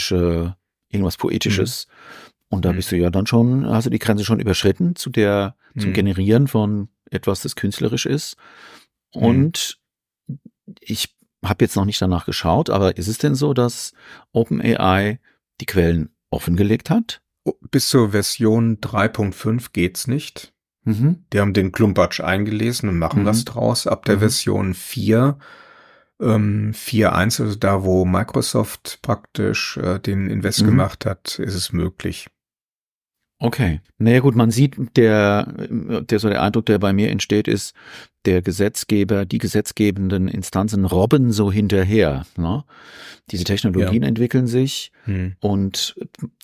Poetisches. Und da bist du ja dann schon, hast du die Grenze schon überschritten zum Generieren von etwas, das künstlerisch ist. Und ich habe jetzt noch nicht danach geschaut, aber ist es denn so, dass OpenAI die Quellen offengelegt hat? Bis zur Version 3.5 geht's nicht. Die haben den Klumpatsch eingelesen und machen was draus. Ab der Version 4, 4.1, also da, wo Microsoft praktisch den Invest gemacht hat, ist es möglich. Okay. Naja gut, man sieht, der Eindruck, der bei mir entsteht, ist, der Gesetzgeber, die gesetzgebenden Instanzen robben so hinterher. Ne? Diese Technologien entwickeln sich und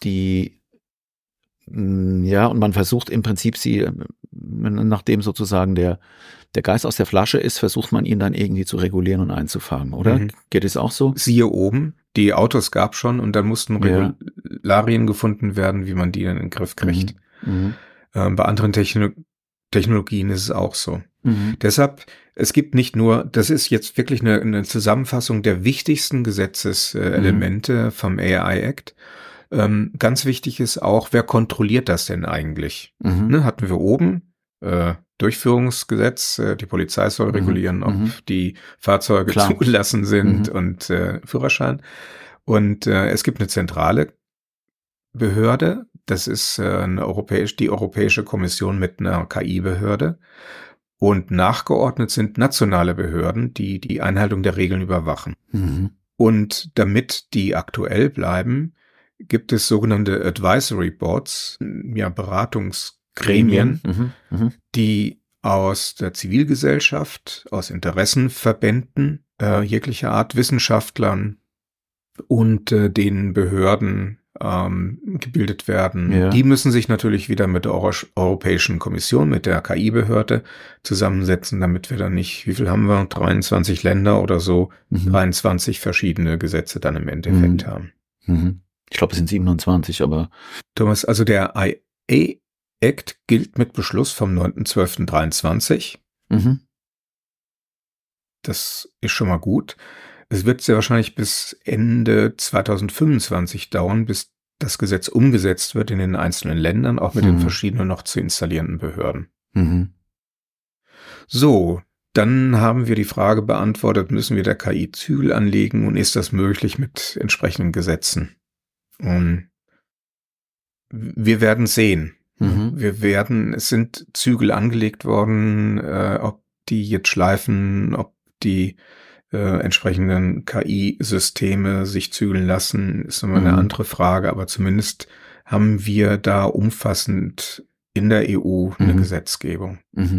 und man versucht im Prinzip sie, nachdem sozusagen der Geist aus der Flasche ist, versucht man ihn dann irgendwie zu regulieren und einzufangen, oder? Geht es auch so? Siehe oben, die Autos gab schon und dann mussten Regularien gefunden werden, wie man die dann in den Griff kriegt. Bei anderen Technologien ist es auch so. Deshalb, es gibt nicht nur, das ist jetzt wirklich eine Zusammenfassung der wichtigsten Gesetzeselemente vom AI Act. Ganz wichtig ist auch, wer kontrolliert das denn eigentlich? Hatten wir oben Durchführungsgesetz, die Polizei soll regulieren, ob die Fahrzeuge zugelassen sind und Führerschein. Und es gibt eine zentrale Behörde, das ist die Europäische Kommission mit einer KI-Behörde. Und nachgeordnet sind nationale Behörden, die die Einhaltung der Regeln überwachen. Und damit die aktuell bleiben, gibt es sogenannte Advisory Boards, Beratungsgremien, die aus der Zivilgesellschaft, aus Interessenverbänden jeglicher Art, Wissenschaftlern und den Behörden gebildet werden. Die müssen sich natürlich wieder mit der Europäischen Kommission, mit der KI-Behörde zusammensetzen, damit wir dann nicht, wie viel haben wir, 23 Länder oder so, 23 verschiedene Gesetze dann im Endeffekt haben. Ich glaube, es sind 27, aber... Thomas, also der IA Act gilt mit Beschluss vom 9.12.23. Das ist schon mal gut. Es wird sehr wahrscheinlich bis Ende 2025 dauern, bis das Gesetz umgesetzt wird in den einzelnen Ländern, auch mit den verschiedenen noch zu installierenden Behörden. So, dann haben wir die Frage beantwortet, müssen wir der KI Zügel anlegen und ist das möglich mit entsprechenden Gesetzen? Wir werden sehen. Es sind Zügel angelegt worden, ob die jetzt schleifen, ob die entsprechenden KI-Systeme sich zügeln lassen, ist nochmal eine andere Frage, aber zumindest haben wir da umfassend in der EU eine Gesetzgebung.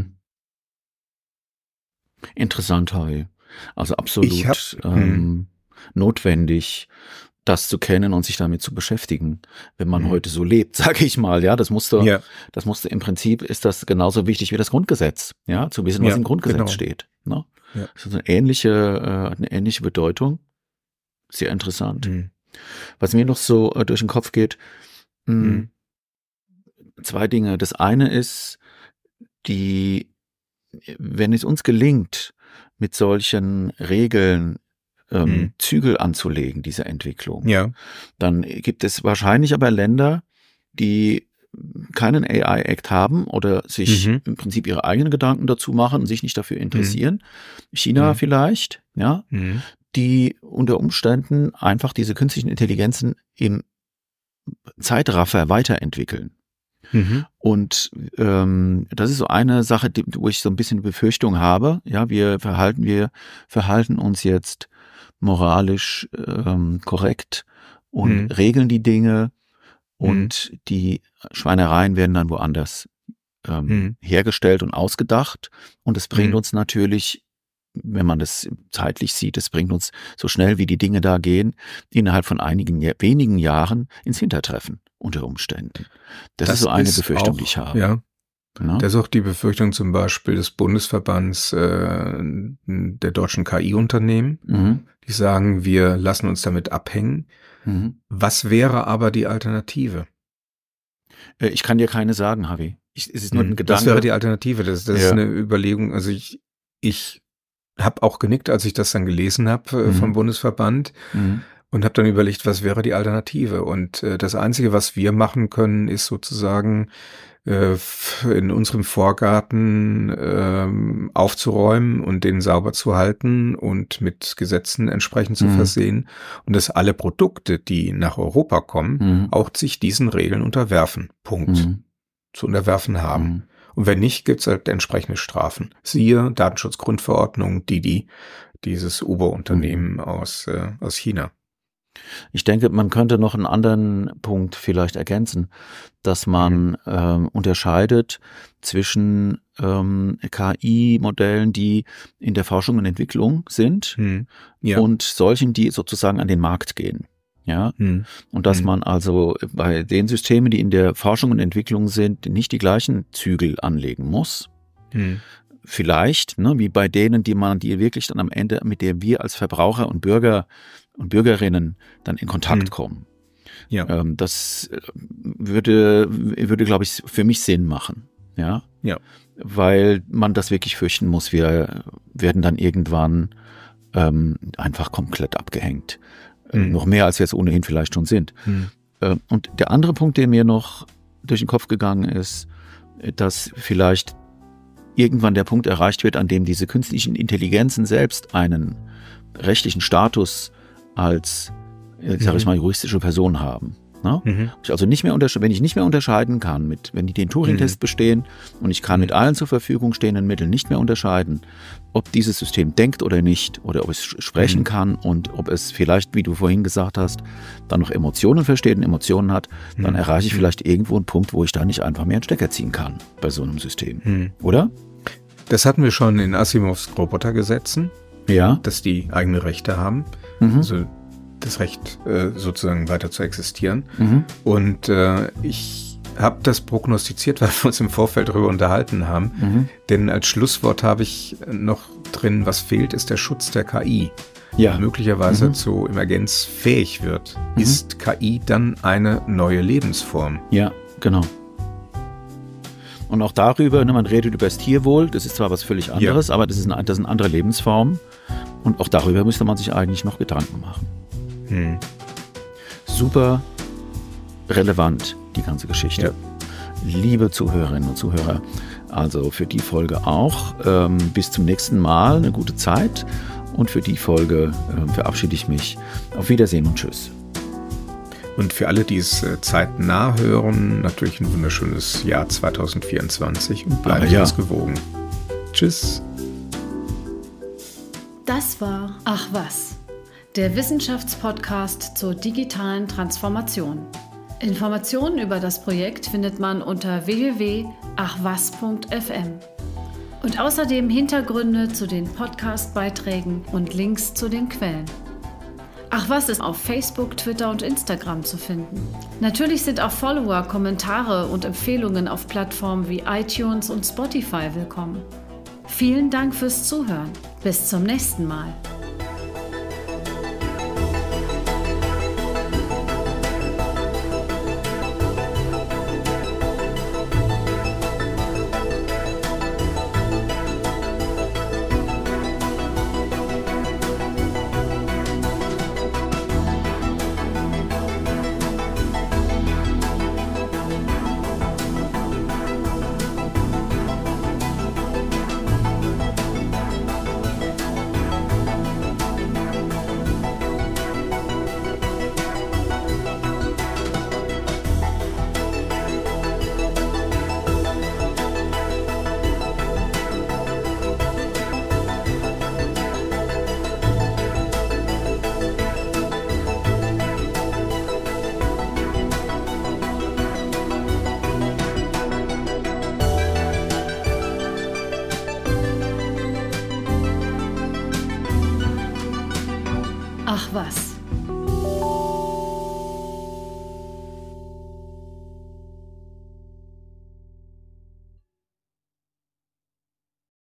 Interessant, Harry. Also absolut notwendig, das zu kennen und sich damit zu beschäftigen, wenn man heute so lebt, sage ich mal. Ja, das musste im Prinzip, ist das genauso wichtig wie das Grundgesetz. Ja, zu wissen, was im Grundgesetz steht. Ne? Das ist eine ähnliche Bedeutung. Sehr interessant. Was mir noch so durch den Kopf geht, zwei Dinge. Das eine ist, wenn es uns gelingt, mit solchen Regeln Zügel anzulegen, dieser Entwicklung. Ja. Dann gibt es wahrscheinlich aber Länder, die keinen AI-Act haben oder sich im Prinzip ihre eigenen Gedanken dazu machen und sich nicht dafür interessieren. China vielleicht, ja, die unter Umständen einfach diese künstlichen Intelligenzen im Zeitraffer weiterentwickeln. Und das ist so eine Sache, wo ich so ein bisschen Befürchtung habe. Ja, wir verhalten uns jetzt moralisch korrekt und regeln die Dinge. Und die Schweinereien werden dann woanders hergestellt und ausgedacht. Und es bringt uns natürlich, wenn man das zeitlich sieht, es bringt uns so schnell, wie die Dinge da gehen, innerhalb von wenigen Jahren ins Hintertreffen unter Umständen. Das ist so eine Befürchtung, die ich habe. Ja. Das ist auch die Befürchtung zum Beispiel des Bundesverbands der deutschen KI-Unternehmen. Die sagen, wir lassen uns damit abhängen. Was wäre aber die Alternative? Ich kann dir keine sagen, Javi. Es ist nur ein Gedanke. Das wäre die Alternative. Das ist eine Überlegung. Also ich habe auch genickt, als ich das dann gelesen habe vom Bundesverband und habe dann überlegt, was wäre die Alternative? Und das Einzige, was wir machen können, ist sozusagen in unserem Vorgarten aufzuräumen und den sauber zu halten und mit Gesetzen entsprechend zu versehen und dass alle Produkte, die nach Europa kommen, auch sich diesen Regeln unterwerfen. Punkt. Zu unterwerfen haben. Und wenn nicht, gibt's halt entsprechende Strafen. Siehe Datenschutzgrundverordnung, dieses Uber-Unternehmen aus China. Ich denke, man könnte noch einen anderen Punkt vielleicht ergänzen, dass man unterscheidet zwischen KI-Modellen, die in der Forschung und Entwicklung sind und solchen, die sozusagen an den Markt gehen. Ja, und dass man also bei den Systemen, die in der Forschung und Entwicklung sind, nicht die gleichen Zügel anlegen muss. Vielleicht, wie bei denen, die wirklich dann am Ende, mit der wir als Verbraucher und Bürger und Bürgerinnen dann in Kontakt kommen. Ja. Das würde, glaube ich, für mich Sinn machen. Ja. Weil man das wirklich fürchten muss. Wir werden dann irgendwann einfach komplett abgehängt. Noch mehr, als wir es ohnehin vielleicht schon sind. Und der andere Punkt, der mir noch durch den Kopf gegangen ist, dass vielleicht irgendwann der Punkt erreicht wird, an dem diese künstlichen Intelligenzen selbst einen rechtlichen Status als, sage ich mal, juristische Person haben. Ich also nicht mehr wenn ich nicht mehr unterscheiden kann, wenn die den Turing-Test bestehen und ich kann mit allen zur Verfügung stehenden Mitteln nicht mehr unterscheiden, ob dieses System denkt oder nicht, oder ob es sprechen kann und ob es vielleicht, wie du vorhin gesagt hast, dann noch Emotionen versteht und Emotionen hat, dann erreiche ich vielleicht irgendwo einen Punkt, wo ich da nicht einfach mehr einen Stecker ziehen kann bei so einem System. Oder? Das hatten wir schon in Asimovs Robotergesetzen, dass die eigene Rechte haben. Also das Recht, sozusagen weiter zu existieren. Und ich habe das prognostiziert, weil wir uns im Vorfeld darüber unterhalten haben. Denn als Schlusswort habe ich noch drin, was fehlt, ist der Schutz der KI. Die möglicherweise zu Emergenz fähig wird. Ist KI dann eine neue Lebensform? Ja, genau. Und auch darüber, man redet über das Tierwohl, das ist zwar was völlig anderes, aber das sind andere Lebensformen. Und auch darüber müsste man sich eigentlich noch Gedanken machen. Super relevant, die ganze Geschichte. Liebe Zuhörerinnen und Zuhörer, also für die Folge auch. Bis zum nächsten Mal, eine gute Zeit. Und für die Folge verabschiede ich mich. Auf Wiedersehen und tschüss. Und für alle, die es zeitnah hören, natürlich ein wunderschönes Jahr 2024 und bleiben uns gewogen. Tschüss. Das war Ach was, der Wissenschaftspodcast zur digitalen Transformation. Informationen über das Projekt findet man unter www.achwas.fm. Und außerdem Hintergründe zu den Podcast-Beiträgen und Links zu den Quellen. Ach was ist auf Facebook, Twitter und Instagram zu finden. Natürlich sind auch Follower, Kommentare und Empfehlungen auf Plattformen wie iTunes und Spotify willkommen. Vielen Dank fürs Zuhören. Bis zum nächsten Mal. Ach was,